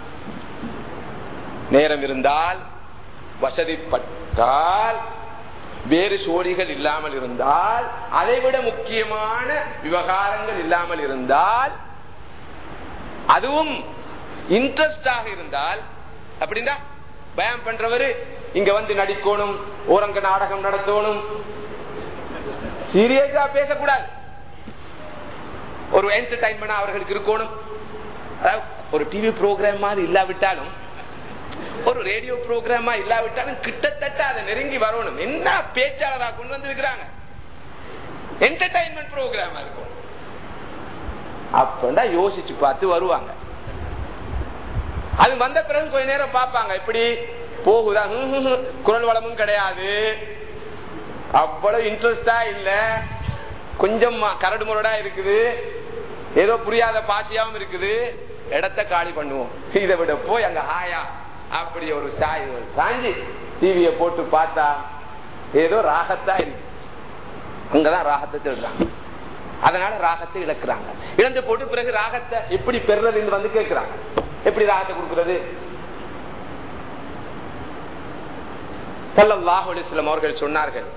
நேரம் இருந்தால், வசதிப்பட்டால், வேறு சோழிகள் இல்லாமல் இருந்தால், அதைவிட முக்கியமான விவகாரங்கள் இல்லாமல் இருந்தால், அதுவும் இன்ட்ரெஸ்டாக இருந்தால், அப்படின்னா பயம் பண்றவரு இங்க வந்து நடிக்கணும், ஓரங்க நாடகம் நடத்தணும், சீரியஸா பேசக்கூடாது, ஒரு என்டர்டைன்மெண்ட் அவர்களுக்கு இருக்கணும். ஒரு டிவி ப்ரோக்ராம் மாதிரி இல்லாவிட்டாலும், ஒரு ரேடியோ ப்ரோக்ராமா இல்லாவிட்டாலும் கிட்டத்தட்ட அதை நெருங்கி வரணும். என்ன பேச்சாளராக கொண்டு வந்து இருக்கிறாங்க, என்டர்டைன்மெண்ட் ப்ரோக்ராமா இருக்கும். அப்படின்னா யோசிச்சு பார்த்து வருவாங்க. அது வந்த பிறகு கொஞ்ச நேரம் பார்ப்பாங்க, எப்படி போகுதா, குரல் வளமும் கிடையாது, அவ்வளவு இன்ட்ரெஸ்டா இல்ல, கொஞ்சம் கரடு முரடா இருக்குது, ஏதோ புரியாத பாசியாவும் இருக்குது, இடத்த காலி பண்ணுவோம். இதை விட போய் அங்க ஆயா அப்படி ஒரு சாய் சாஞ்சி டிவியை போட்டு பார்த்தா ஏதோ ராகத்தா இருக்கு, அங்கதான் ராகத்தை தேடுறாங்க. அதனால ராகத்தை இழக்கிறாங்க. இழந்து போட்டு பிறகு ராகத்தை எப்படி பெறுறதுன்னு வந்து கேட்கிறாங்க, எப்படி ராகத்தை கொடுக்கிறது? ஸல்லல்லாஹு அலைஹி வஸல்லம் அவர்கள் சொன்னார்கள்,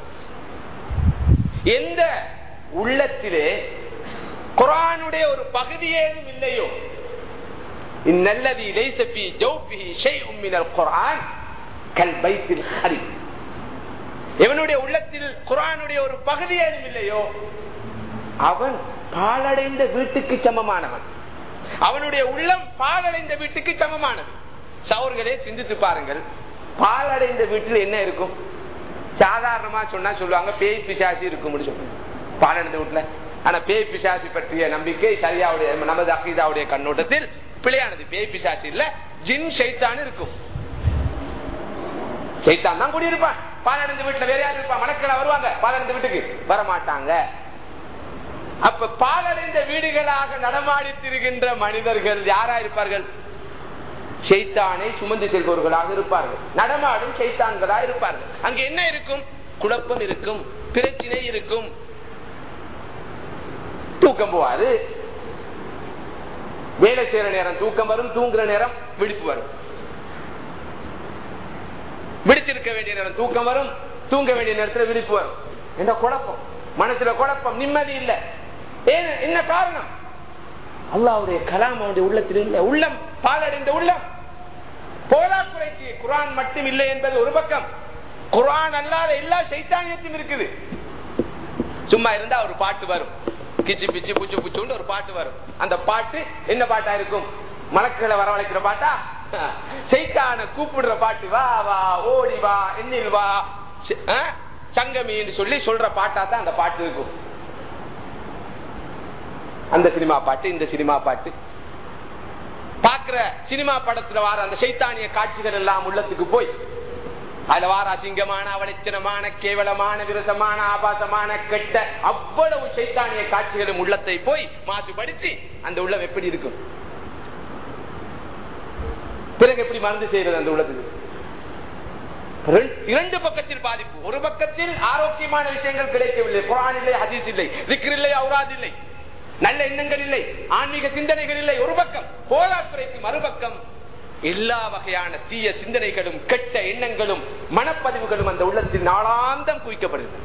எந்த உள்ளத்திலே குர்ஆனுடைய ஒரு பகுதி ஏதும் இல்லையோ, இன்னல்லதி லைஸ ஃபீ ஜௌஃபிஹி ஷைஉம் மினல் குர்ஆன் கல் பைத்தில் ஹரி, எவனுடைய உள்ளத்தில் குர்ஆனுடைய ஒரு பகுதி ஏதும் இல்லையோ அவன் பாழடைந்த வீட்டுக்கு சமமானவன். அவனுடைய உள்ளம் பாழடைந்த வீட்டுக்கு சமமானது. சகோதரர்களே, சிந்தித்து பாருங்கள், பாழடைந்த வீட்டில் என்ன இருக்கும்? சாதாரணமா சொன்னா சொல்லுவாங்க பேய் பிசாசி இருக்கும் சொல்லுவாங்க பாழடைந்த வீட்டுல. ஆனா பேய் பிசாசி பற்றிய நம்பிக்கை சரியாவுடைய நமது அகீதாவுடைய கண்ணோட்டத்தில் பிழையானது. பேய் பிசாசி இல்ல, ஜின் ஷைத்தான் இருக்கும். ஷைத்தான் தான் குடியிருப்பான் பாழடைந்த வீட்டுல. வேற யாரும் இருப்பான்? மலக்களா வருவாங்க பாழடைந்த வீட்டுக்கு? வரமாட்டாங்க. அப்ப பாழடைந்த வீடுகளாக நடமாடி திரிகின்ற மனிதர்கள் யாரா இருப்பார்கள்? ஷைத்தானை சுமந்து செல்பவர்களாக இருப்பார்கள், நடமாடும் ஷைத்தான்களாக இருப்பார்கள். அங்க என்ன இருக்கும்? குழப்பம் இருக்கும், பிரச்சனை இருக்கும், தூக்கம் போவாது. வேலை செய்யற நேரம் தூக்கம் வரும், தூங்குற நேரம் விழிப்பு வரும். விழிச்சிருக்க வேண்டிய நேரம் தூக்கம் வரும், தூங்க வேண்டிய நேரத்தில் விழிப்பு வரும். என்ற குழப்பம், மனசுல குழப்பம், நிம்மதி இல்லை. என்ன காரணம்? அல்லாஹ்வுடைய கலாம் அவனுடைய உள்ளத்தில் இல்லை. உள்ளம் பாழடைந்த உள்ளம். போதாக்குறைக்கு குர்ஆன் மட்டும் இல்லை என்பது ஒரு பக்கம், குர்ஆன் அல்லாத எல்லா சைத்தானியத்தையும் இருக்குது. சும்மா இருந்தா ஒரு பாட்டு வரும், கிச்சு பிச்சு புச்சு புச்சு ஒரு பாட்டு வரும். அந்த பாட்டு என்ன பாட்டா இருக்கும்? மலக்களை வரவழைக்கிற பாட்டா? சைத்தான கூப்பிடுற பாட்டு. வா வா ஓடி வா எண்ணில் வா சங்கமி என்று சொல்லி சொல்ற பாட்டா தான் அந்த பாட்டு இருக்கும். அந்த சினிமா பாட்டு, இந்த சினிமா பாட்டு, பாக்குற சினிமா படத்துல வார அந்த சைத்தானிய காட்சிகள் எல்லாம் உள்ளத்துக்கு போய் அதுல வார அசிங்கமான, அவலட்சணமான, கேவலமான, விரசமான, ஆபாசமான, கெட்ட அவ்வளவு சைத்தானிய காட்சிகளும் உள்ளத்தை போய் மாசுபடுத்தி அந்த உள்ளம் எப்படி இருக்கும்? பிறகு எப்படி மருந்து செய்யறது அந்த உள்ளத்துக்கு? இரண்டு பக்கத்தில் பாதிப்பு. ஒரு பக்கத்தில் ஆரோக்கியமான விஷயங்கள் கிடைக்கவில்லை, குர்ஆன் இல்லை, ஹதீஸ் இல்லை, திக்ர் இல்லை, அவுராத் இல்லை, நல்ல எண்ணங்கள் இல்லை, ஆன்மீக சிந்தனைகள் இல்லை. ஒரு பக்கம் போதாக்குறைக்கு மறுபக்கம் எல்லா வகையான தீய சிந்தனைகளும் கெட்ட எண்ணங்களும் மனப்பதிவுகளும் அந்த உள்ளத்தில் நாளாந்தம் குவிக்கப்படுகிறது.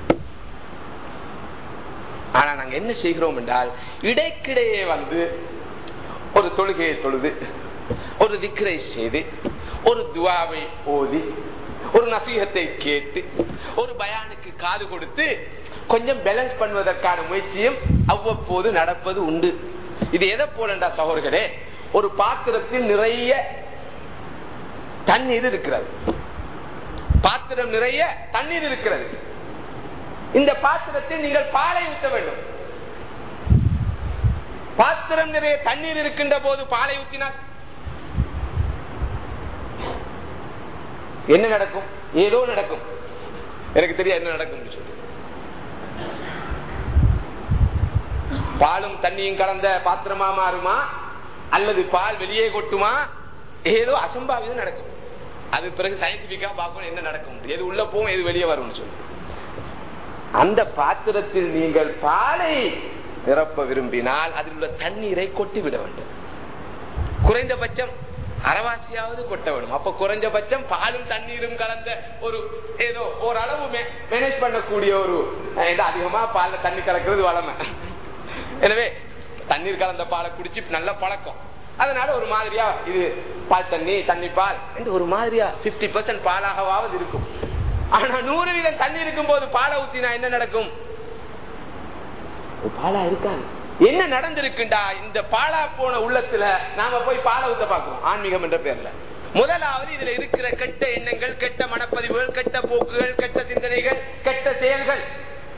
ஆனா நாங்க என்ன செய்கிறோம் என்றால், இடைக்கிடையே வந்து ஒரு தொழுகையை தொழுது, ஒரு திக்ரை செய்து, ஒரு துஆவை ஓதி, ஒரு நசீஹத்தை கேட்டு, ஒரு பயானுக்கு காது கொடுத்து கொஞ்சம் பேலன்ஸ் பண்ணுவதற்கான முயற்சியும் அவ்வப்போது நடப்பது உண்டு. இது எதை போலண்டா சகோதரர்களே, ஒரு பாத்திரத்தில் நிறைய தண்ணீர் இருக்கிறது, பாத்திரம் நிறைய தண்ணீர் இருக்கிறது. இந்த பாத்திரத்தில் நீங்கள் பாலை ஊற்ற வேண்டும். பாத்திரம் நிறைய தண்ணீர் இருக்கின்ற போது பாலை ஊற்றினால் என்ன நடக்கும்? ஏதோ நடக்கும், எனக்கு தெரியாது என்ன நடக்கும். பாலும் தண்ணியும் கலந்த பாத்திரமா மாறுமா, அல்லது பால் வெளியே கொட்டுமா? ஏதோ அசம்பாவிதம் நடக்கும். அது பிறகு சயின்டிபிக்கா பார்க்கணும் என்ன நடக்கும், எது உள்ள போகும், எது வெளியே வரும் சொல்லி. அந்த பாத்திரத்தில் நீங்கள் பாலை நிரப்ப விரும்பினால் அதில் உள்ள தண்ணீரை கொட்டி விட வேண்டும். குறைந்தபட்சம் அரைவாசியாவது கொட்ட வேண்டும். அப்ப குறைஞ்சபட்சம் பாலும் தண்ணீரும் கலந்த ஒரு ஏதோ ஓரளவு மேனேஜ் பண்ணக்கூடிய ஒரு, அதிகமா பால்ல தண்ணி கலக்கிறது வளமை. எனவே தண்ணீர் கலந்த பாலை குடிச்சு நல்ல பழக்கம். அதனால ஒரு மாதிரியா இது பால் தண்ணி தண்ணி பால் என்று ஒரு மாதிரியா பிப்டி பெர்சென்ட் பாலாகவாவது இருக்கும். ஆனா நூறு வீதம் தண்ணி இருக்கும் போது பாலை ஊத்தினா என்ன நடக்கும்? பாலா இருக்காது. என்ன நடந்திருக்குண்டா, இந்த பாலா போன உள்ளத்துல நாம போய் பாலை ஊத்த பார்க்கிறோம் ஆன்மீகம் என்ற பேர்ல. முதலாவது இதுல இருக்கிற கெட்ட எண்ணங்கள், கெட்ட மனப்பதிவுகள், கெட்ட போக்குகள், கெட்ட சிந்தனைகள், கெட்ட செயல்கள்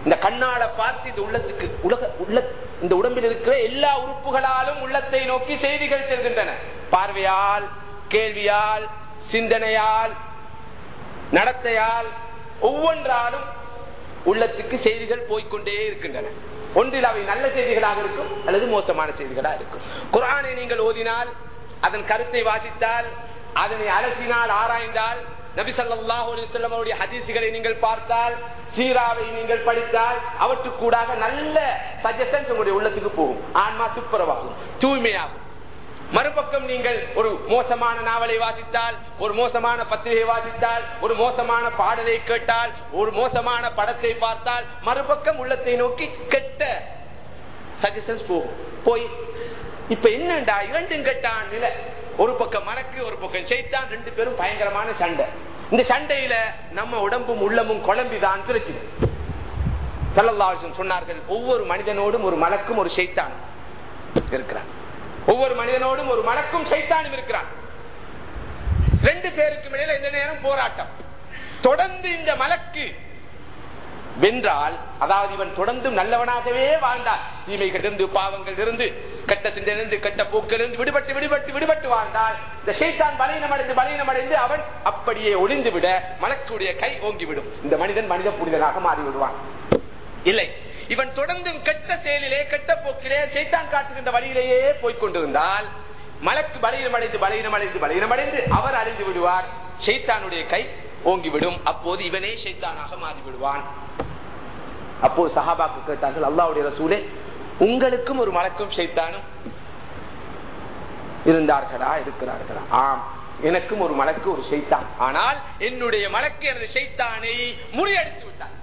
இந்த கண்ணால பார்த்து இந்த உள்ளத்துக்கு உலக உள்ள இந்த உடம்பில் இருக்கிற எல்லா உறுப்புகளாலும் உள்ளத்தை நோக்கி செய்திகள் செல்கின்றன. பார்வையால், கேள்வியால், சிந்தனையால், நடத்தையால், ஒவ்வொன்றாலும் உள்ளத்துக்கு செய்திகள் போய்கொண்டே இருக்கின்றன. ஒன்றில் அவை நல்ல செய்திகளாக இருக்கும் அல்லது மோசமான செய்திகளாக இருக்கும். குர்ஆனை நீங்கள் ஓதினால், அதன் கருத்தை வாசித்தால், அதனை அலசினால், ஆராய்ந்தால், நபி ஸல்லல்லாஹு அலைஹி வஸல்லம் அவருடைய ஹதீஸ்களை நீங்கள் பார்த்தால், சீராவை நீங்கள் படித்தால், அவற்றுக்கூடாக நல்ல சஜஷன்ஸ் உங்களுடைய உள்ளத்துக்கு போகும். ஆன்மா துப்புரவாகும், தூய்மையாகும். மறுபக்கம் நீங்கள் ஒரு மோசமான நாவலை வாசித்தால், ஒரு மோசமான பத்திரிகை வாசித்தால், ஒரு மோசமான பாடலை கேட்டால், ஒரு மோசமான படத்தை பார்த்தால், மறுபக்கம் உள்ளத்தை நோக்கி கெட்ட சஜஷன்ஸ் போகும். போய் இப்ப என்னண்டா இரண்டும் கெட்டான் நிலை. ஒரு பக்கம் மனக்கு, ஒரு பக்கம் சைத்தான், ரெண்டு பேரும் பயங்கரமான சண்டை. இந்த சண்டையில நம்ம உடம்பும் உள்ளமும் குழம்பிதான் பிரச்சனை. ஸல்லல்லாஹு அலைஹி வஸல்லம் சொன்னார்கள், ஒவ்வொரு மனிதனோடும் ஒரு மலக்கும் ஒரு சைத்தான் இருக்கிறான். ஒவ்வொரு மனிதனோடும் ஒரு மலக்கும் சைத்தானும் இருக்கிறான். ரெண்டு பேருக்கும் இடையில இந்த நேரம் போராட்டம். தொடர்ந்து இந்த மலக்கு வென்றால், அதாவது இவன் தொடர்ந்து நல்லவனாகவே வாழ்ந்தால், தீமைகள் இருந்து, பாவங்கள் இருந்து, கெட்ட சிந்தனை, கெட்ட போக்கில் இருந்து விடுபட்டு விடுபட்டு விடுபட்டு வாழ்ந்தால், இந்த ஷைத்தான் பலீனம் அடைந்து பலீனம் அடைந்து அவன் அப்படியே ஒளிந்து விட மலக்குடைய கை ஓங்கிவிடும். இந்த மனிதன் மனித புனிதனாக மாறிவிடுவான். இல்லை, இவன் தொடர்ந்து கெட்ட செயலிலே, கெட்ட போக்கிலே, ஷைத்தான் காட்டுகின்ற வழியிலேயே போய்கொண்டிருந்தால், மலக்கு பலீனம் அடைந்து பலீனம் அடைந்து பலீனம் அடைந்து அவர் அழிந்து விடுவார். ஷைத்தானுடைய கை ஓங்கிவிடும். அப்போது இவனே ஷைத்தானாக மாறிவிடுவான். அப்போது சஹாபாக்கு கேட்டார்கள், அல்லாஹ்வுடைய ரசூலே, உங்களுக்கும் ஒரு மலக்கும் ஷைத்தானும் இருந்தார்களா? இருக்கிறார்களா? ஆம், எனக்கும் ஒரு மலக்கு, ஒரு ஷைத்தான். ஆனால் என்னுடைய மலக்கு எனது ஷைத்தானை முறியடித்து விட்டார்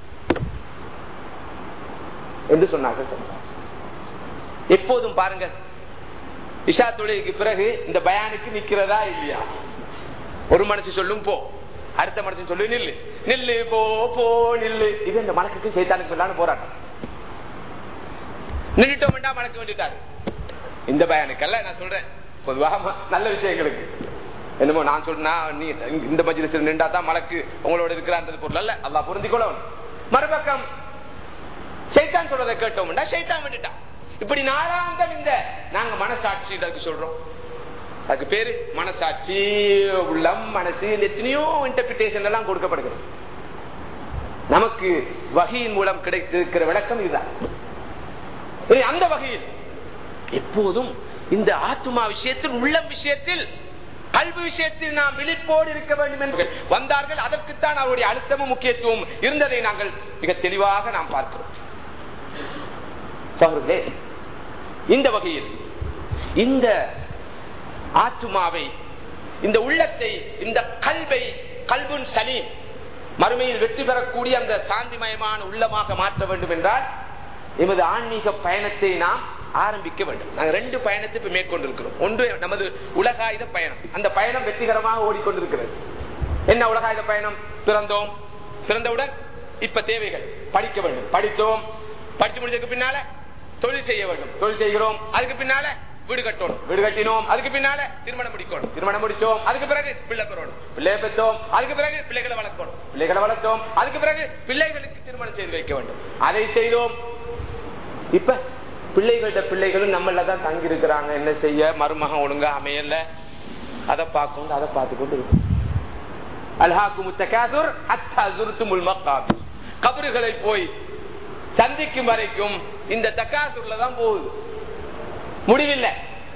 என்று சொன்னார்கள். எப்போதும் பாருங்கள், இஷா தொழுகைக்கு பிறகு இந்த பயானுக்கு நிக்கிறதா இல்லையா? ஒரு மனசு சொல்லும் போ, அடுத்த மனசு சொல்லு நில்லு, நில்லு போ போ நில்லு. இது இந்த மலக்குக்கு சைத்தானுக்கு இல்லாத போராட்டம். நின்றுட்டோம் மலக்கு வேண்டிட்டாரு. இந்த பயானுக்கல்ல நான் சொல்றேன், பொதுவாக நல்ல விஷயங்களுக்கு. என்னமோ நான் சொன்னா நீ இந்த மஜ்லிஸில் நின்றா தான் மலக்கு உங்களோட இருக்கிறான்றது பொருள் அல்ல. அல்லாஹ் பொருந்திக்கொள்ளவன். மறுபக்கம் சைத்தான் சொல்றதை கேட்டோம்டா சைத்தான் வேண்டிட்டான். இப்படி நாளாந்தம் இந்த நாங்க மனசாட்சி அதுக்கு சொல்றோம். அதுக்கு பேரு மனசாட்சி, உள்ளம், மனசு, எத்தனையோ இன்டர்பிரிட்டேஷன் எல்லாம் கொடுக்கப்படுகிறது. நமக்கு வகையின் மூலம் கிடைத்திருக்கிற விளக்கம் இதுதான். அந்த வகையில் எப்போதும் இந்த ஆத்துமா விஷயத்தில், உள்ளம் விஷயத்தில், கல்வி விஷயத்தில் நாம் விழிப்போடு இருக்க வேண்டும் என்று வந்தார்கள். அதற்குத்தான் அவருடைய அழுத்தமும் முக்கியத்துவம் இருந்ததை நாங்கள் மிக தெளிவாக நாம் பார்க்கிறோம். இந்த வகையில் இந்த ஆத்துமாவை, இந்த உள்ளத்தை, இந்த கல்வை, கல்புன் சலீம், மறுமையில் வெற்றி பெறக்கூடிய அந்த சாந்திமயமான உள்ளமாக மாற்ற வேண்டும் என்றால் எமது ஆன்மீக பயணத்தை நாம் ஆரம்பிக்க வேண்டும். நாங்கள் ரெண்டு பயணத்தை இப்ப மேற்கொண்டிருக்கிறோம். ஒன்று நமது உலகாயுத பயணம். அந்த பயணம் வெற்றிகரமாக ஓடிக்கொண்டிருக்கிறது. என்ன உலகாயுத பயணம்? பிறந்தோம், பிறந்தவுடன் இப்ப தேவைகள் படிக்க வேண்டும், படித்தோம், படிச்சு முடிஞ்சதுக்கு பின்னால தொழில் செய்ய வேண்டும், தொழில் செய்கிறோம், அதுக்கு பின்னால வீடு கட்டணும், வீடு கட்டினோம், அதுக்கு பின்னால திருமணம் முடிக்கணும், திருமணம் முடிச்சோம், அதுக்கு பிறகு பிள்ளை பெறணும், பிள்ளையை பெற்றோம், அதுக்கு பிறகு பிள்ளைகளை வளர்க்கணும், பிள்ளைகளை வளர்த்தோம், அதுக்கு பிறகு பிள்ளைகளுக்கு திருமணம் செய்து வைக்க வேண்டும், அதை செய்தோம். இப்ப பிள்ளைகளோட பிள்ளைகளும் நம்மள தான் தங்கி இருக்கிறாங்க. என்ன செய்ய? மருமகன் ஒழுங்கா அமையல, அதை பார்க்கணும், அதை பார்த்து கொண்டு இருக்கும். அல்ஹாக்கும் தகாசுர் ஹத்தா ஸுர்துமுல் மகாபிர். கபறுகளை போய் சந்திக்கும் வரைக்கும் இந்த தகாசுர்ல தான் போகுது, முடிவில்லை.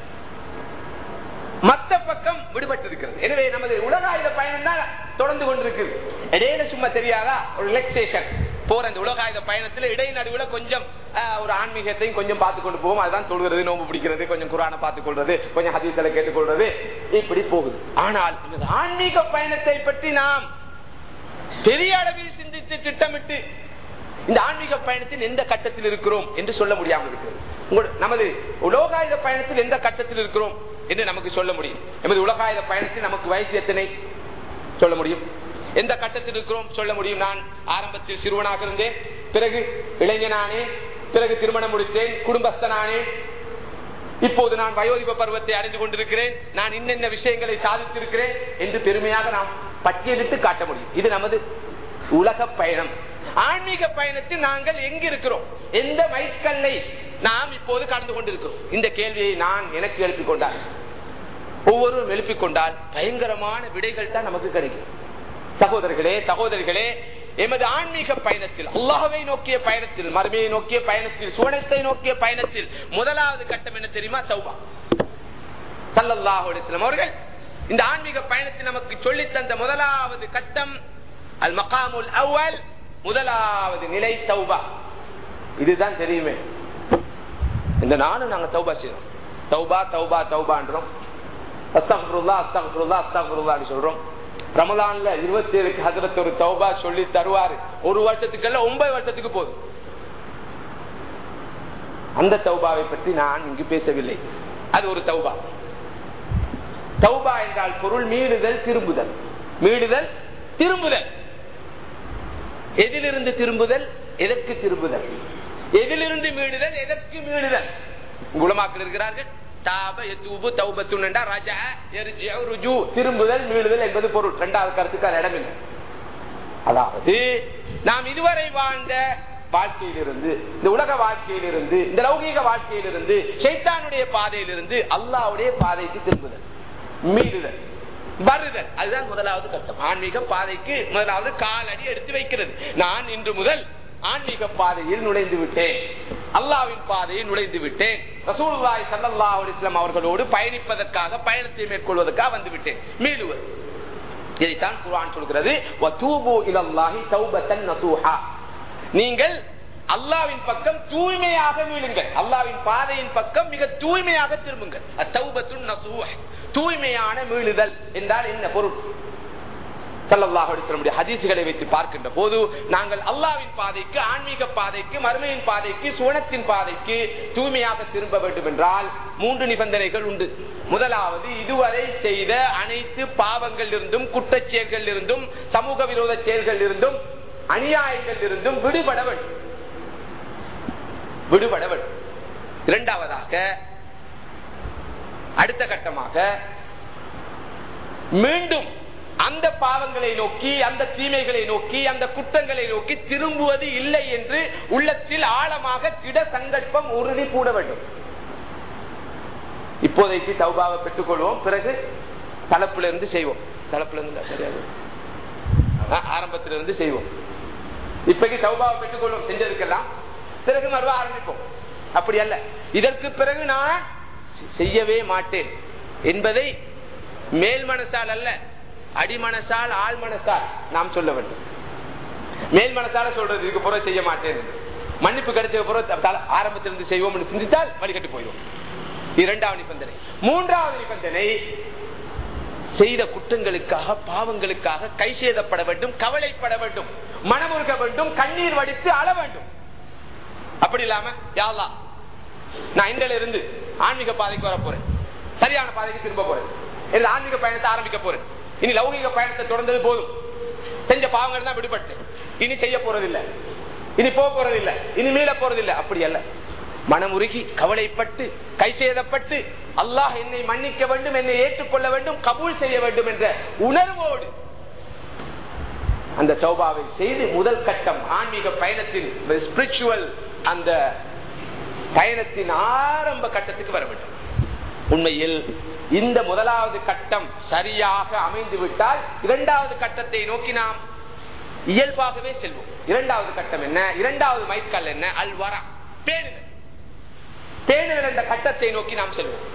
மத்த பக்கம் விடுபட்டு இருக்கிறது. எனவே நமது உலகாயுத பயணம் தான் தொடர்ந்து கொண்டிருக்கு. இடையில சும்மா தெரியாதா ஒரு ரிலாக்சேஷன் போற அந்த உலகாயுத பயணத்துல இடை நடுவுல கொஞ்சம் ஒரு ஆன்மீகத்தையும் கொஞ்சம் பார்த்து கொண்டு போவோம். அதுதான் சொல்கிறது, நோம்பு பிடிக்கிறது, கொஞ்சம் குர்ஆனை பார்த்துக் கொள்றது, கொஞ்சம் ஹதீஸ்களை கேட்டுக்கொள்றது, இப்படி போகுது. ஆனால் இந்த ஆன்மீக பயணத்தை பற்றி நாம் பெரிய அளவில் சிந்தித்து திட்டமிட்டு இந்த ஆன்மீக பயணத்தில் எந்த கட்டத்தில் இருக்கிறோம் என்று சொல்ல முடியாமல் இருக்கிறது. நமது உலகாயுத பயணத்தில் எந்த கட்டத்தில் இருக்கிறோம் என்று நமக்கு சொல்ல முடியும். நமது உலகாயுத பயணத்தில் நமக்கு வயசு எத்தனை சொல்ல முடியும், எந்த கட்டத்தில் இருக்கிறோம் சொல்ல முடியும். நான் ஆரம்பத்தில் சிறுவனாக இருந்தேன், பிறகு இளைஞனானேன், பிறகு திருமணம் முடித்தேன், குடும்பஸ்தனானேன், இப்போது நான் வயோதிப பருவத்தை அடைந்து கொண்டிருக்கிறேன், நான் இன்னென்ன விஷயங்களை சாதித்திருக்கிறேன் என்று பெருமையாக நாம் பட்டியலிட்டு காட்ட முடியும். இது நமது உலக பயணம். ஆன்மீக பயணத்தில் நாங்கள் எங்க இருக்கிறோம், எந்த மைல்கல்லை நாம் இப்போது கடந்து கொண்டிருக்கிறோம்? இந்த கேள்வியை நான் எனக்கு எழுப்பிக் கொண்டால், ஒவ்வொருவரும் எழுப்பிக் கொண்டால் பயங்கரமான விடைகள் தான் நமக்கு கிடைக்கும். சகோதரர்களே சகோதரிகளே, எமது ஆன்மீக பயணத்தில், அல்லாஹ்வை நோக்கிய பயணத்தில், மறுமையை நோக்கிய பயணத்தில், சுவனத்தை நோக்கிய பயணத்தில் முதலாவது கட்டம் என்ன தெரியுமா? தௌபா. ஸல்லல்லாஹு அலைஹி வஸல்லம் அவர்கள் இந்த ஆன்மீக பயணத்தில் நமக்கு சொல்லி தந்த முதலாவது கட்டம் அல் மகாமுல் அவ்வல், முதலாவது நிலை தௌபா. இதுதான் தெரியுமே. இந்த நானும் நாங்க தௌபா செய்யறோம். தௌபா தௌபா தௌபான்றோம். அஸ்தக்ஃபிருல்லாஹ் அஸ்தக்ஃபிருல்லாஹ் அஸ்தக்ஃபிருல்லாஹ்னு சொல்றோம். ரமலான்ல இருபத்தி ஏழுக்கு ஹஜ்ரத் ஒரு தௌபா சொல்லி தருவாரு. ஒரு வருஷத்துக்கு இல்ல ஒன்பது வருஷத்துக்கு போதும். அந்த தௌபாவை பற்றி நான் இங்கு பேசவில்லை. அது ஒரு தௌபா. தௌபா என்றால் பொருள் மீறுதல், திரும்புதல். மீறுதல், திரும்புதல். எதிலிருந்து திரும்புதல், எதற்கு திரும்புதல்? எதிலிருந்து மீறுதல், எதற்கு மீறுதல்? குலமாக்கள் இருக்கிறார்கள். திரும்புதல், மீளுதல் என்பது பொருள். இரண்டாவது கருத்துக்கு இடமில்லை. அதாவது நாம் இதுவரை வாழ்ந்த வாழ்க்கையிலிருந்து, இந்த உலக வாழ்க்கையிலிருந்து, இந்த லௌகீக வாழ்க்கையிலிருந்து, ஷைத்தானுடைய பாதையிலிருந்து அல்லாஹ்வுடைய பாதைக்கு திரும்புதல், மீறுதல், வருதல். அதுதான் முதலாவது கட்டம். ஆன்மீக பாதைக்கு முதலாவது காலடி எடுத்து வைக்கிறது. நான் இன்று முதல் ஆன்மீக பாதையில் நுழைந்து விட்டேன், அல்லாஹ்வின் பாதையில் நுழைந்து விட்டேன், ரசூலுல்லாஹி ஸல்லல்லாஹு அலைஹி வஸல்லம் அவர்களோடு பயணிப்பதற்காக, பயணத்தை மேற்கொள்வதற்காக வந்து விட்டேன். மீளுவது. இதைத்தான் குர்ஆன் சொல்கிறது, வதூபு இலல்லாஹி தௌபத்தன் நஸூஹா. நீங்கள் அல்லாஹ்வின் பக்கம் தூய்மையாக மீளுங்கள், அல்லாஹ்வின் பாதையின் பக்கம் மிக தூய்மையாக திரும்புங்கள். அத்தௌபத்துன் நஸூஹ், தூய்மையான மீளுதல் என்றால் என்ன பொருள்? ஸல்லல்லாஹு அலைஹி வஸல்லம் ஹதீஸ்களை வைத்து பார்க்கின்ற போது நாங்கள் அல்லாஹ்வின் பாதைக்கு, ஆன்மீக பாதைக்கு, மறுமையின் பாதைக்கு, சுவனத்தின் பாதைக்கு தூய்மையாக திரும்ப வேண்டும் என்றால் மூன்று நிபந்தனைகள் உண்டு. முதலாவது, இதுவரை செய்த அனைத்து பாவங்கள் இருந்தும், குற்றச் செயல்கள் இருந்தும், சமூக விரோத செயல்கள் இருந்தும், அநியாயங்கள் இருந்தும் விடுபட வேண்டும். விடுபட வேண்டும். இரண்டாவதாக, அடுத்த கட்டமாக மீண்டும் அந்த பாவங்களை நோக்கி, அந்த தீமைகளை நோக்கி, அந்த குற்றங்களை நோக்கி திரும்புவது இல்லை என்று உள்ளத்தில் ஆழமாக திட சங்கல்பம், உறுதி கூட வேண்டும். இப்போதைக்கு தௌபாவை பெற்றுக் கொள்வோம், பிறகு தலப்புல இருந்து செய்வோம். தலப்புல இருந்து சரியாது, ஆரம்பத்திலிருந்து செய்வோம். இப்போதைக்கு தௌபாவை பெற்றுக் கொள்வோம், செஞ்சதுக்கெல்லாம் பிறகு மறுவா ஆரம்பிப்போம். அப்படி அல்ல, இதற்கு பிறகு நான் செய்யவே மாட்டேன் என்பதை மேல் மனசால் அல்ல, அடிமனசால், ஆள் மனசால் நாம் சொல்ல வேண்டும். மேல் மனசால சொல்றது இதுக்கு பிறகு செய்ய மாட்டேன், மன்னிப்பு கிடைச்ச பிறகு ஆரம்பத்திலிருந்து செய்வோம் என்று சிந்தித்தால் வழிகட்டு போயிடும். இரண்டாவது நிபந்தனை. மூன்றாவது நிபந்தனை, செய்த குற்றங்களுக்காக, பாவங்களுக்காக கை சேதப்பட வேண்டும், கவலைப்பட வேண்டும், மனமுருக வேண்டும், கண்ணீர் வடித்து அழ வேண்டும். அப்படி இல்லாம, யா அல்லாஹ், நான் இன்றையில இருந்து ஆன்மீக பாதைக்கு வர போறேன், சரியான பாதைக்கு திரும்ப போறேன், இந்த ஆன்மீக பயணத்தை ஆரம்பிக்க போறேன், இனி லௌகிக பயணத்தை தொடர்ந்தது போதும், செஞ்ச பாவங்கள் தான் விடுபட்டு இனி செய்ய போறதில்லை, இனி போக போறதில்லை, இனி மீள போறதில்லை. அப்படி அல்ல, மனமுருகி கவலைப்பட்டு கை சேதப்பட்டு அல்லாஹ் என்னை மன்னிக்க வேண்டும், என்னை ஏற்றுக்கொள்ள வேண்டும், கபூல் செய்ய வேண்டும் என்ற உணர்வோடு அந்த தௌபாவை செய்து முதல் கட்டம் ஆன்மீக பயணத்தின் ஸ்பிரிச்சுவல் அந்த பயணத்தின் ஆரம்ப கட்டத்துக்கு வர வேண்டும். உண்மையில் இந்த முதலாவது கட்டம் சரியாக அமைந்து விட்டால் இரண்டாவது கட்டத்தை நோக்கி நாம் இயல்பாகவே செல்வோம். இரண்டாவது கட்டம் என்ன? இரண்டாவது மைல்கல் என்ன? அல்வரா, பேணுதல். பேணுதல் என்ற கட்டத்தை நோக்கி நாம் செல்வோம்.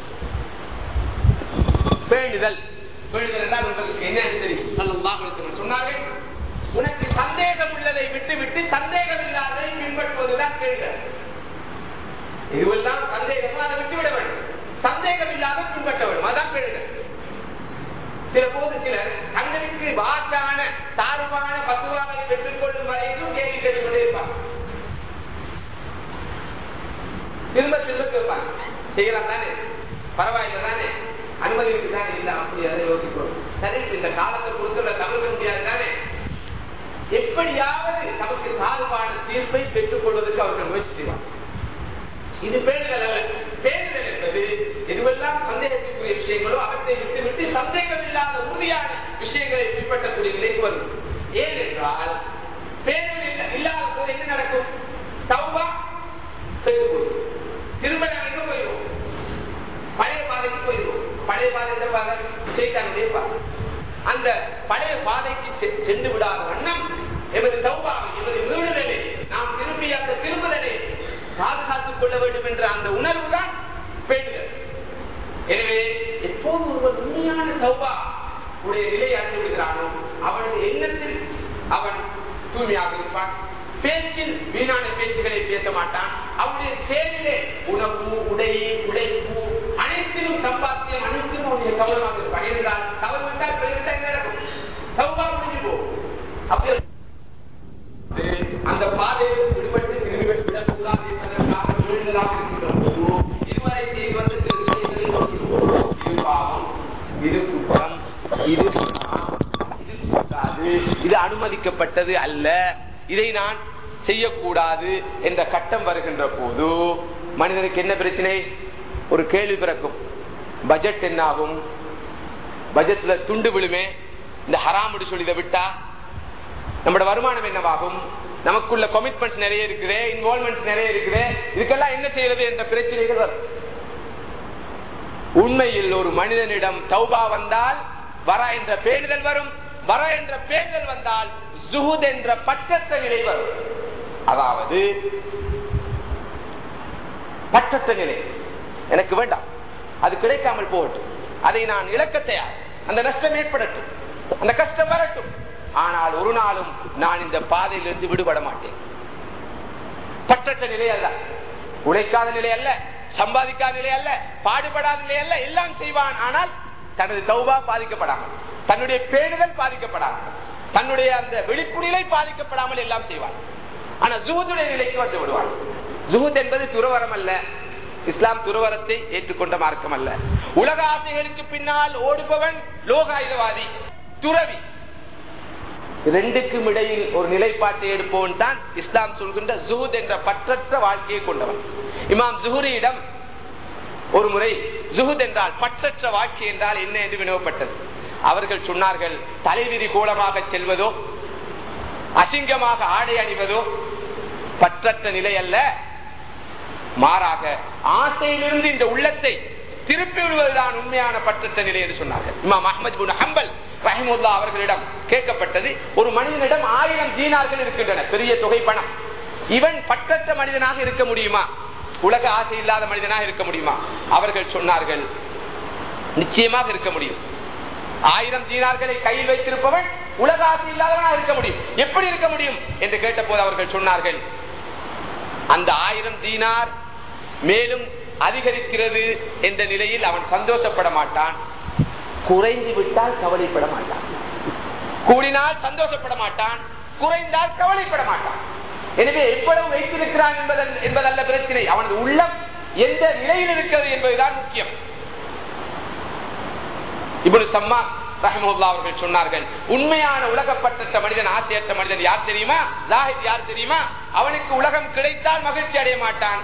பேணுதல் பேணுதல் என்றால் உங்களுக்கு என்ன தெரியும்? ஸல்லல்லாஹு அலைஹி வஸல்லம் சொன்னார்கள், உனக்கு சந்தேகம் உள்ளதை விட்டு விட்டு சந்தேகம் இல்லாததை பின்பற்றுவதுதான் பேணுதல். இதுவெல்லாம் சந்தேகமா அதை விட்டுவிட வேண்டும், சந்தேகம் இல்லாத பின்பற்ற வேண்டும், அதான் பேணுதல். சில போது சிலர் தங்களுக்கு வாக்கான சார்பான பத்துவாவை பெற்றுக் கொள்ளும் வரைக்கும் கேள்வி கேட்டுக் கொண்டே இருப்பாங்க. திரும்ப திரும்ப கேட்பாங்க, செய்யலாம் தானே, பரவாயில்லை தானே, அனுமதி இருக்கு தானே, இல்ல அப்படி அதை யோசிக்கணும். சரி, இந்த காலத்தை பொறுத்துள்ள தவிர்க்க முடியாது தானே, எப்படியாவது நமக்கு சார்பான தீர்ப்பை பெற்றுக் கொள்வதற்கு அவர்கள் முயற்சி செய்வார். இது பேணுதல் அல்ல. பேணுதல் என்பது எதுவெல்லாம் சந்தேகத்துக்குரிய விஷயங்களோ அவற்றை விட்டு விட்டு சந்தேகம் இல்லாத உறுதியான விஷயங்களை பின்பற்றக்கூடிய நிலைக்கு வரும். ஏனென்றால் பேணுதல் இல்லாத போது என்ன நடக்கும்? தௌபா திரும்ப நாங்க எங்க போயிடுவோம்? பழைய பாதைக்கு போயிடுவோம். பழைய பாதை எந்த பாதை? சைத்தானுடைய பாதை. அந்த பழைய பாதைக்கு சென்று விடாத வண்ணம் எமது தௌபா, எமது மீளுதலை, நாம் திரும்பி அந்த திரும்புதலை பாதுகாத்துக் கொள்ள வேண்டும் என்ற அந்த உணர்வு தான் பேணுதல். எனவே எப்போது ஒருவர் உண்மையான தௌபா உடைய நிலை அடைந்து விடுகிறானோ அவனது எண்ணத்தில் அவன் தூய்மையாக இருப்பான். பேச்சில் வீணான பேச்சுகளை பேச மாட்டான். அவனுடைய செயலிலே உணவு, உடை, உழைப்பு அனைத்திலும் சம்பாத்தியம் அனைத்திலும் அவனுடைய கவனமாக இருப்பான். என்றால் தவறு விட்டால் பிறகு நடக்கும், தௌபா முடிஞ்சு போகும். அப்படி அந்த பாதையை விடுபட்டு திரும்பி விடக்கூடாது என்பதற்காக விழுந்ததாக இருக்கின்ற போது இதுவரை செய்து வந்து சில விஷயங்களை இது பாவம், இது குற்றம், இது இது அனுமதிக்கப்பட்டது அல்ல, இதை நான் செய்யக்கூடாது என்ற கட்டம் வருகின்ற போது மனிதனுக்கு என்ன பிரச்சனை? ஒரு கேள்வி பிறக்கும். பட்ஜெட் என்ன ஆகும்? பட்ஜெட்ல துண்டு விழுமே, இந்த ஹராம் சொல்லி விட்டா நம்மளோட வருமானம் என்னவாகும்? நமக்குள்ள கமிட்மெண்ட்ஸ் நிறைய இருக்குது, இன்வால்வ்மெண்ட்ஸ் நிறைய இருக்குது, இதுக்கெல்லாம் என்ன செய்யறது என்ற பிரச்சனைகள் வரும். உண்மையில் ஒரு மனிதனிடம் தௌபா வந்தால் வர என்ற பேணுதல் வரும். வர என்ற பேணுதல் வந்தால் ஜுஹூத் என்ற பற்றற்ற நிலை வரும். அதாவது பற்றற்ற நிலை எனக்கு வேண்டாம், அது கிடைக்காமல் போகட்டும், அதை நான் இழக்க தயார், அந்த நஷ்டம் ஏற்படட்டும், அந்த கஷ்டம் வரட்டும், ஆனால் ஒரு நாளும் நான் இந்த பாதையிலிருந்து விடுபட மாட்டேன். பற்றற்ற நிலை அல்ல, உழைக்காத நிலை அல்ல, சம்பாதிக்காத நிலை அல்ல, பாடுபடாத நிலை அல்ல, எல்லாம் செய்வான். ஆனால் தனது தௌபா பாதிக்கப்படாமல், தன்னுடைய பேணுதல் பாதிக்கப்படாமல், தன்னுடைய அந்த விழிப்பு நிலை பாதிக்கப்படாமல் எல்லாம் செய்வான். ஆனா ஜுஹூதுடைய நிலைக்கு வந்து விடுவான். ஜுஹூத் என்பது துறவரம் அல்ல, இஸ்லாம் துறவரத்தை ஏற்றுக்கொண்ட மார்க்கம் அல்ல. உலக ஆசைகளுக்கு பின்னால் ஓடுபவன் லோகாயுதவாதி, துறவி. ரெண்டுக்கும் இடையில் ஒரு நிலைப்பாட்டை எடுப்பவன் தான் இஸ்லாம் சொல்கின்ற ஜுஹூத் என்ற பற்றற்ற வாழ்க்கையை கொண்டவன். இமாம் ஜுஹுரியிடம் ஒரு முறை ஜுஹூத் என்றால் பற்றற்ற வாழ்க்கை என்றால் என்ன என்று வினவப்பட்டது. அவர்கள் சொன்னார்கள், தலைவிரி கோலமாக செல்வதோ, அசிங்கமாக ஆடை அணிவதோ பற்றற்ற நிலை அல்ல, மாறாக ஆசையிலிருந்து இந்த உள்ளத்தை திருப்பி விடுவதுதான் உண்மையான பற்றற்ற நிலை என்று சொன்னார்கள். இமாம் அஹ்மத் பின் ஹம்பல் ரஹிமத்துல்லாஹ் அவர்களிடம் கேட்கப்பட்டது, ஒரு மனிதனிடம் ஆயிரம் தீனார்கள் இருக்கின்றன, பெரிய தொகை பணம், இவன் பற்றற்ற மனிதனாக இருக்க முடியுமா? உலக ஆசை இல்லாத மனிதனாக இருக்க முடியுமா? அவர்கள் சொன்னார்கள், நிச்சயமாக இருக்க முடியும். ஆயிரம் தீனார்களை கையில் வைத்திருப்பவன் உலக ஆசை இல்லாதவனாக இருக்க முடியும். எப்படி இருக்க முடியும் என்று கேட்ட போது அவர்கள் சொன்னார்கள், அந்த ஆயிரம் தீனார் மேலும் அதிகரிக்கிறது என்ற நிலையில் அவன் சந்தோஷப்பட மாட்டான், குறைந்து விட்டால் கவலைப்பட மாட்டான். கூடினால் சந்தோஷப்பட மாட்டான், குறைந்தால் கவலைப்பட மாட்டான். எனவே எவ்வளவு வைத்திருக்கிறான் என்பதல்ல பிரச்சனை, அவனது உள்ளம் எந்த நிலையில் இருக்கிறது என்பதுதான் முக்கியம். இப்னு சம்மா ரஹிமத்துல்லாஹ் அவர்கள் சொன்னார்கள், உண்மையான உலகப்பற்ற மனிதன், ஆசையற்ற மனிதன் யார் தெரியுமா? லாஹித் யார் தெரியுமா? அவனுக்கு உலகம் கிடைத்தால் மகிழ்ச்சி அடைய மாட்டான்.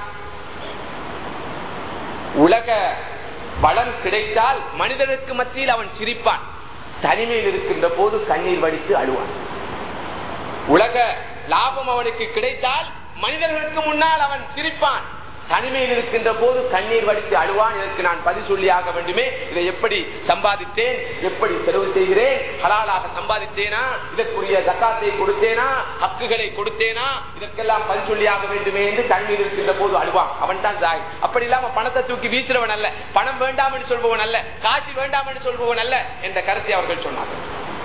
உலக பலம் கிடைத்தால் மனிதனுக்கு மத்தியில் அவன் சிரிப்பான், தனிமையில் இருக்கின்ற போது கண்ணீர் வடித்து அழுவான். உலக லாபம் அவனுக்கு கிடைத்தால் மனிதர்களுக்கு முன்னால் அவன் சிரிப்பான், தனிமையில் இருக்கின்ற போது கண்ணீர் வடித்து அழுவான். இதற்கு நான் பதில் சொல்லியாக வேண்டுமே, இதை எப்படி சம்பாதித்தேன், எப்படி செலவு செய்கிறேன், ஹலாலாக சம்பாதித்தேனா, இதற்குரிய ஜக்காத்தை கொடுத்தேனா, ஹக்குகளை கொடுத்தேனா, இதற்கெல்லாம் பதில் சொல்லியாக வேண்டுமே என்று தனிமையில் இருக்கின்ற போது அழுவான். அவன் தான் ஜாய். அப்படி இல்லாம பணத்தை தூக்கி வீசுறவன் அல்ல, பணம் வேண்டாம் என்று சொல்பவன் அல்ல, காட்சி வேண்டாம் என்று சொல்பவன் அல்ல என்ற கருத்தை அவர்கள் சொன்னார்கள்.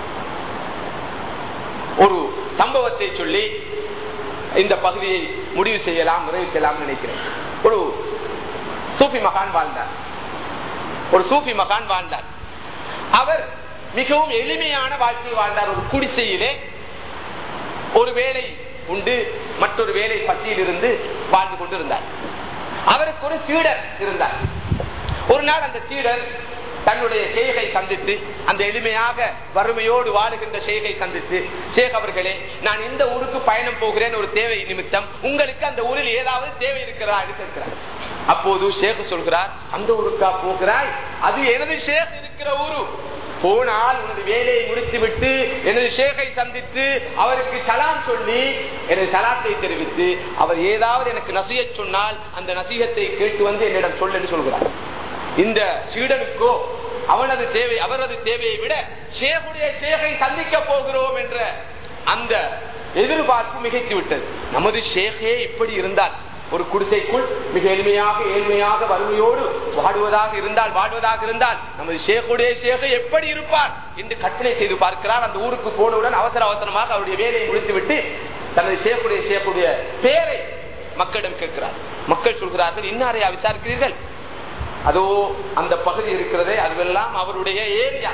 ஒரு சம்பவத்தை சொல்லி இந்த பகுதியை முடிவு செய்யலாம், நிறைவு செய்யலாம் நினைக்கிறேன். ஒரு சூஃபி மகான் வாழ்ந்தார். ஒரு சூஃபி மகான் வாழ்ந்தார். அவர் மிகவும் எளிமையான வாழ்க்கை வாழ்ந்தார். ஒரு குடிசையிலே ஒரு வேலை உண்டு, மற்றொரு வேலை பசியில் இருந்து வாழ்ந்து கொண்டிருந்தார். அவருக்கு ஒரு சீடர் இருந்தார். ஒரு நாள் அந்த சீடர் தன்னுடைய ஷேகை சந்தித்து, அந்த எளிமையாக வறுமையோடு வாழுகின்ற ஷேகை சந்தித்து, ஷேக் அவர்களே, நான் இந்த ஊருக்கு பயணம் போகிறேன், ஒரு தேவை நிமித்தம், உங்களுக்கு அந்த ஊரில் ஏதாவது தேவை இருக்கிறதா என்று கேட்கிறார். அப்போது ஷேக் சொல்கிறார், அந்த ஊருக்கா போகிறாய்? அது எனது ஷேக் இருக்கிற ஊரு, போனால் உனது வேலையை முடித்துவிட்டு எனது ஷேகை சந்தித்து அவருக்கு சலாம் சொல்லி எனது சலாத்தை தெரிவித்து அவர் ஏதாவது எனக்கு நசியத் சொன்னால் அந்த நசிகத்தை கேட்டு வந்து என்னிடம் சொல் என்று சொல்கிறார். இந்த சீடனுக்கோ அவனது தேவை அவரது தேவையை விட ஷேகுடைய ஷேகை சந்திக்க போகிறோம் என்ற அந்த எதிர்பார்ப்பு மிகைத்து விட்டது. நமது ஷேகே இப்படி இருந்தால் ஒரு குடிசைக்குள் மிக எளிமையாக ஏழ்மையாக வறுமையோடு வாடுவதாக இருந்தால் வாழ்வதாக இருந்தால் நமது ஷேகுடைய ஷேகை எப்படி இருப்பார் என்று கற்பனை செய்து பார்க்கிறார். அந்த ஊருக்கு போனவுடன் அவசர அவசரமாக அவருடைய வேலையை முடித்துவிட்டு தனது ஷேகுடைய ஷேகுடைய பேரை மக்களிடம் கேட்கிறார். மக்கள் சொல்கிறார்கள், இன்னாரையா விசாரிக்கிறீர்கள்? அதோ அந்த பகுதி இருக்கிறதே அதுவெல்லாம் அவருடைய ஏரியா.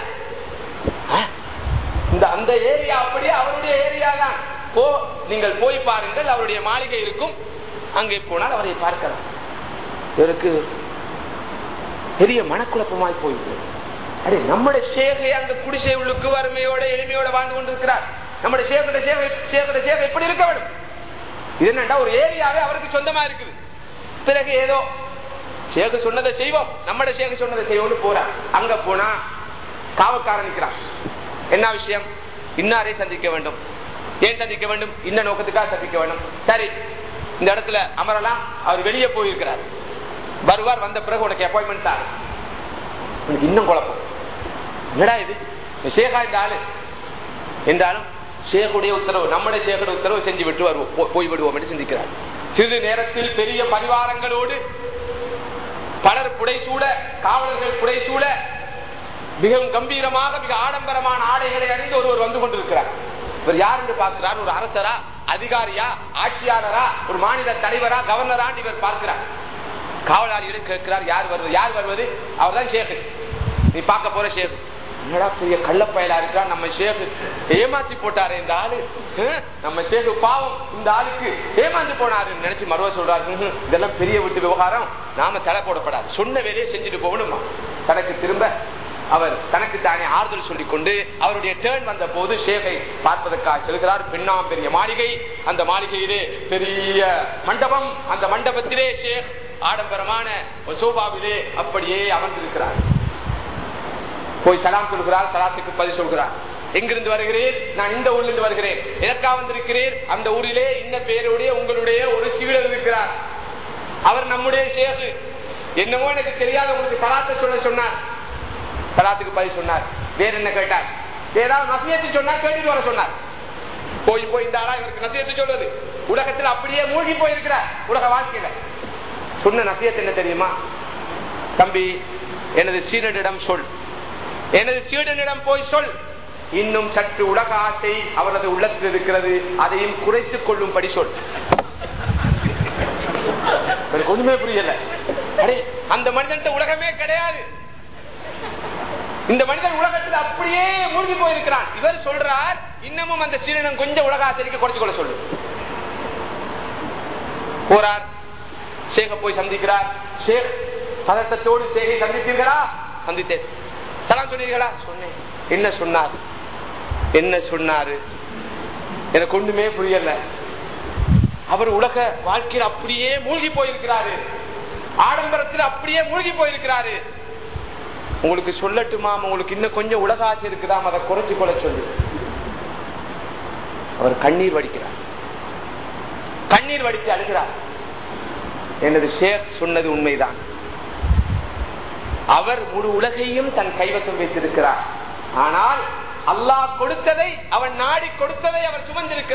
இந்த அந்த ஏரியா அப்படியே அவருடைய ஏரியா தான். போ நீங்கள் போய் பாருங்கள், அவருடைய மாளிகை இருக்கும், அங்கே போனால் அவரை பார்க்கலாம். இவருக்கு பெரிய மனக்குழப்பமாய் போய்விடும். அடே நம்முடைய சேகை அங்க குடிசை உள்ளுக்கு வறுமையோட எளிமையோட வாழ்ந்து கொண்டிருக்கிறார். நம்முடைய சேகோட சேவை சேகோட சேவை எப்படி இருக்க வேண்டும்? இது என்னண்டா ஒரு ஏரியாவே அவருக்கு சொந்தமா இருக்குது. பிறகு ஏதோ சேகு சொன்னதை செய்வோம், நம்மட சேகு சொன்னதை செய்வோம்னு போறார். அங்க போனா காவக்காரன் நிற்கிறான். என்ன விஷயம்? இன்னாரை சந்திக்க வேண்டும். ஏன் சந்திக்க வேண்டும்? இன்ன நோக்கத்துக்காக சந்திக்க வேண்டும். சரி, இந்த இடத்துல அமரலாம். அவர் வெளியே போயிருக்கிறார். வருவார். வந்த பிறகு உனக்கு அப்பாயின்மெண்ட் தான். உனக்கு இன்னும் குழப்பம். என்னடா இது ஷேகா இந்த ஆளு என்றாலும் ஷேகுடைய உத்தரவு, நம்முடைய ஷேகுடைய உத்தரவு செஞ்சு விட்டு வருவோம், போய் விடுவோம் என்று சிந்திக்கிறார். சிறிது நேரத்தில் பெரிய பரிவாரங்களோடு பலர் புடைசூழ, காவலர்கள் புடைசூழ, மிகவும் கம்பீரமாக மிக ஆடம்பரமான ஆடைகளை அணிந்து ஒருவர் வந்து கொண்டிருக்கிறார். இவர் யார் என்று பார்க்கிறார். ஒரு அரசரா, அதிகாரியா, ஆட்சியாளரா, ஒரு மாநில தலைவரா, கவர்னரா இவர் பார்க்கிறார். காவலாளியிடம் கேட்கிறார், யார் வருவது? யார் வருவது? அவர் தான் ஷேகு. நீ பார்க்க போற ஷேகு. என்னடா பெரிய கள்ளப்பயலா இருக்கிறார், நம்ம ஷேகு ஏமாத்தி போட்டாரு இந்த ஆளு, நம்ம ஷேகு பாவம் இந்த ஆளுக்கு ஏமாந்து போனாரு நினைச்சு மறுவ சொல்றாரு. இதெல்லாம் பெரிய விட்டு விவகாரம், நாம தலை போடப்படாது, சொன்ன வேலையை செஞ்சுட்டு போகணுமா. தனக்கு திரும்ப அவர் தனக்கு தானே ஆறுதல் சொல்லிக் கொண்டு அவருடைய டேர்ன் வந்த போது ஷேகை பார்ப்பதற்காக செல்கிறார். பெண்ணாம் பெரிய மாளிகை, அந்த மாளிகையிலே பெரிய மண்டபம், அந்த மண்டபத்திலே ஷேக் ஆடம்பரமான ஒரு சோபாவிலே அப்படியே அமர்ந்திருக்கிறார். போய் சலாம் சொல்கிறார். சலாத்துக்கு பதில் சொல்கிறார். எங்கிருந்து வருகிறேன்? நான் இந்த ஊரிலிருந்து வருகிறேன். எனக்கா வந்திருக்கிறேன்? அந்த ஊரிலே இந்த பேருடைய உங்களுடைய ஒரு சீடர் இருக்கிறார், அவர் நம்முடைய ஷேகு. என்னமோ எனக்கு தெரியாத உங்களுக்கு சலாத்தை சொல்ல சொன்னார். சலாத்துக்கு பதில் சொன்னார். வேற என்ன கேட்டார்? ஏதாவது நசியத்து சொன்னா கேட்டுட்டு வர சொன்னார். போய் போய் இந்த ஆளா இவருக்கு நசியத்து சொல்றது? உலகத்தில் அப்படியே மூழ்கி போயிருக்கிறார். உலக வாழ்க்கையில சொன்ன நசியத்து என்ன தெரியுமா? தம்பி, எனது சீடனிடம் சொல், எனது சீடனிடம் போய் சொல், இன்னும் சற்று உலக ஆசை அவரது உள்ளத்தில் இருக்கிறது, அதையும் குறைத்துக் கொள்ளும்படி சொல். ஒண்ணுமே புரியல. அடே, அந்த மனிதன் உலகமே கிடையாது. இந்த மனிதன் உலகத்தில் அப்படியே மூழ்கி போயிருக்கிறான். இவர் சொல்றார், இன்னமும் அந்த சீடனம் கொஞ்சம் உலக ஆசைக்கு குறைச்சு கொள்ள சொல்லு. போறார். ஷேக போய் சந்திக்கிறார். ஷேக் பதட்டத்தோடு ஷேகை சந்தித்தீர்களா? சந்தித்தேன். சலாம் சொன்னீர்களா? சொன்னேன். என்ன சொன்னார்? என்ன சொன்னாரு? எனக்கு ஒண்ணுமே புரியல. அவர் உலக வாழ்க்கையில் அப்படியே மூழ்கி போயிருக்கிறாரு, ஆடம்பரத்தில் அப்படியே மூழ்கி போயிருக்கிறாரு. உங்களுக்கு சொல்லட்டுமா? உங்களுக்கு இன்னும் கொஞ்சம் உலக ஆசை இருக்குதாம், அதை குறைச்சு கொள்ள சொல்லு. அவர் கண்ணீர் வடிக்கிறார். கண்ணீர் வடித்து அழுகிறார். எனது ஷேக் சொன்னது உண்மைதான். அவர் முழு உலகையும் தன் கைவசம் வைத்திருக்கிறார். ஆனால் அல்லாஹ் கொடுத்ததை, அவன் நாடி கொடுத்ததை அவர் சுமந்திருக்கிறார்.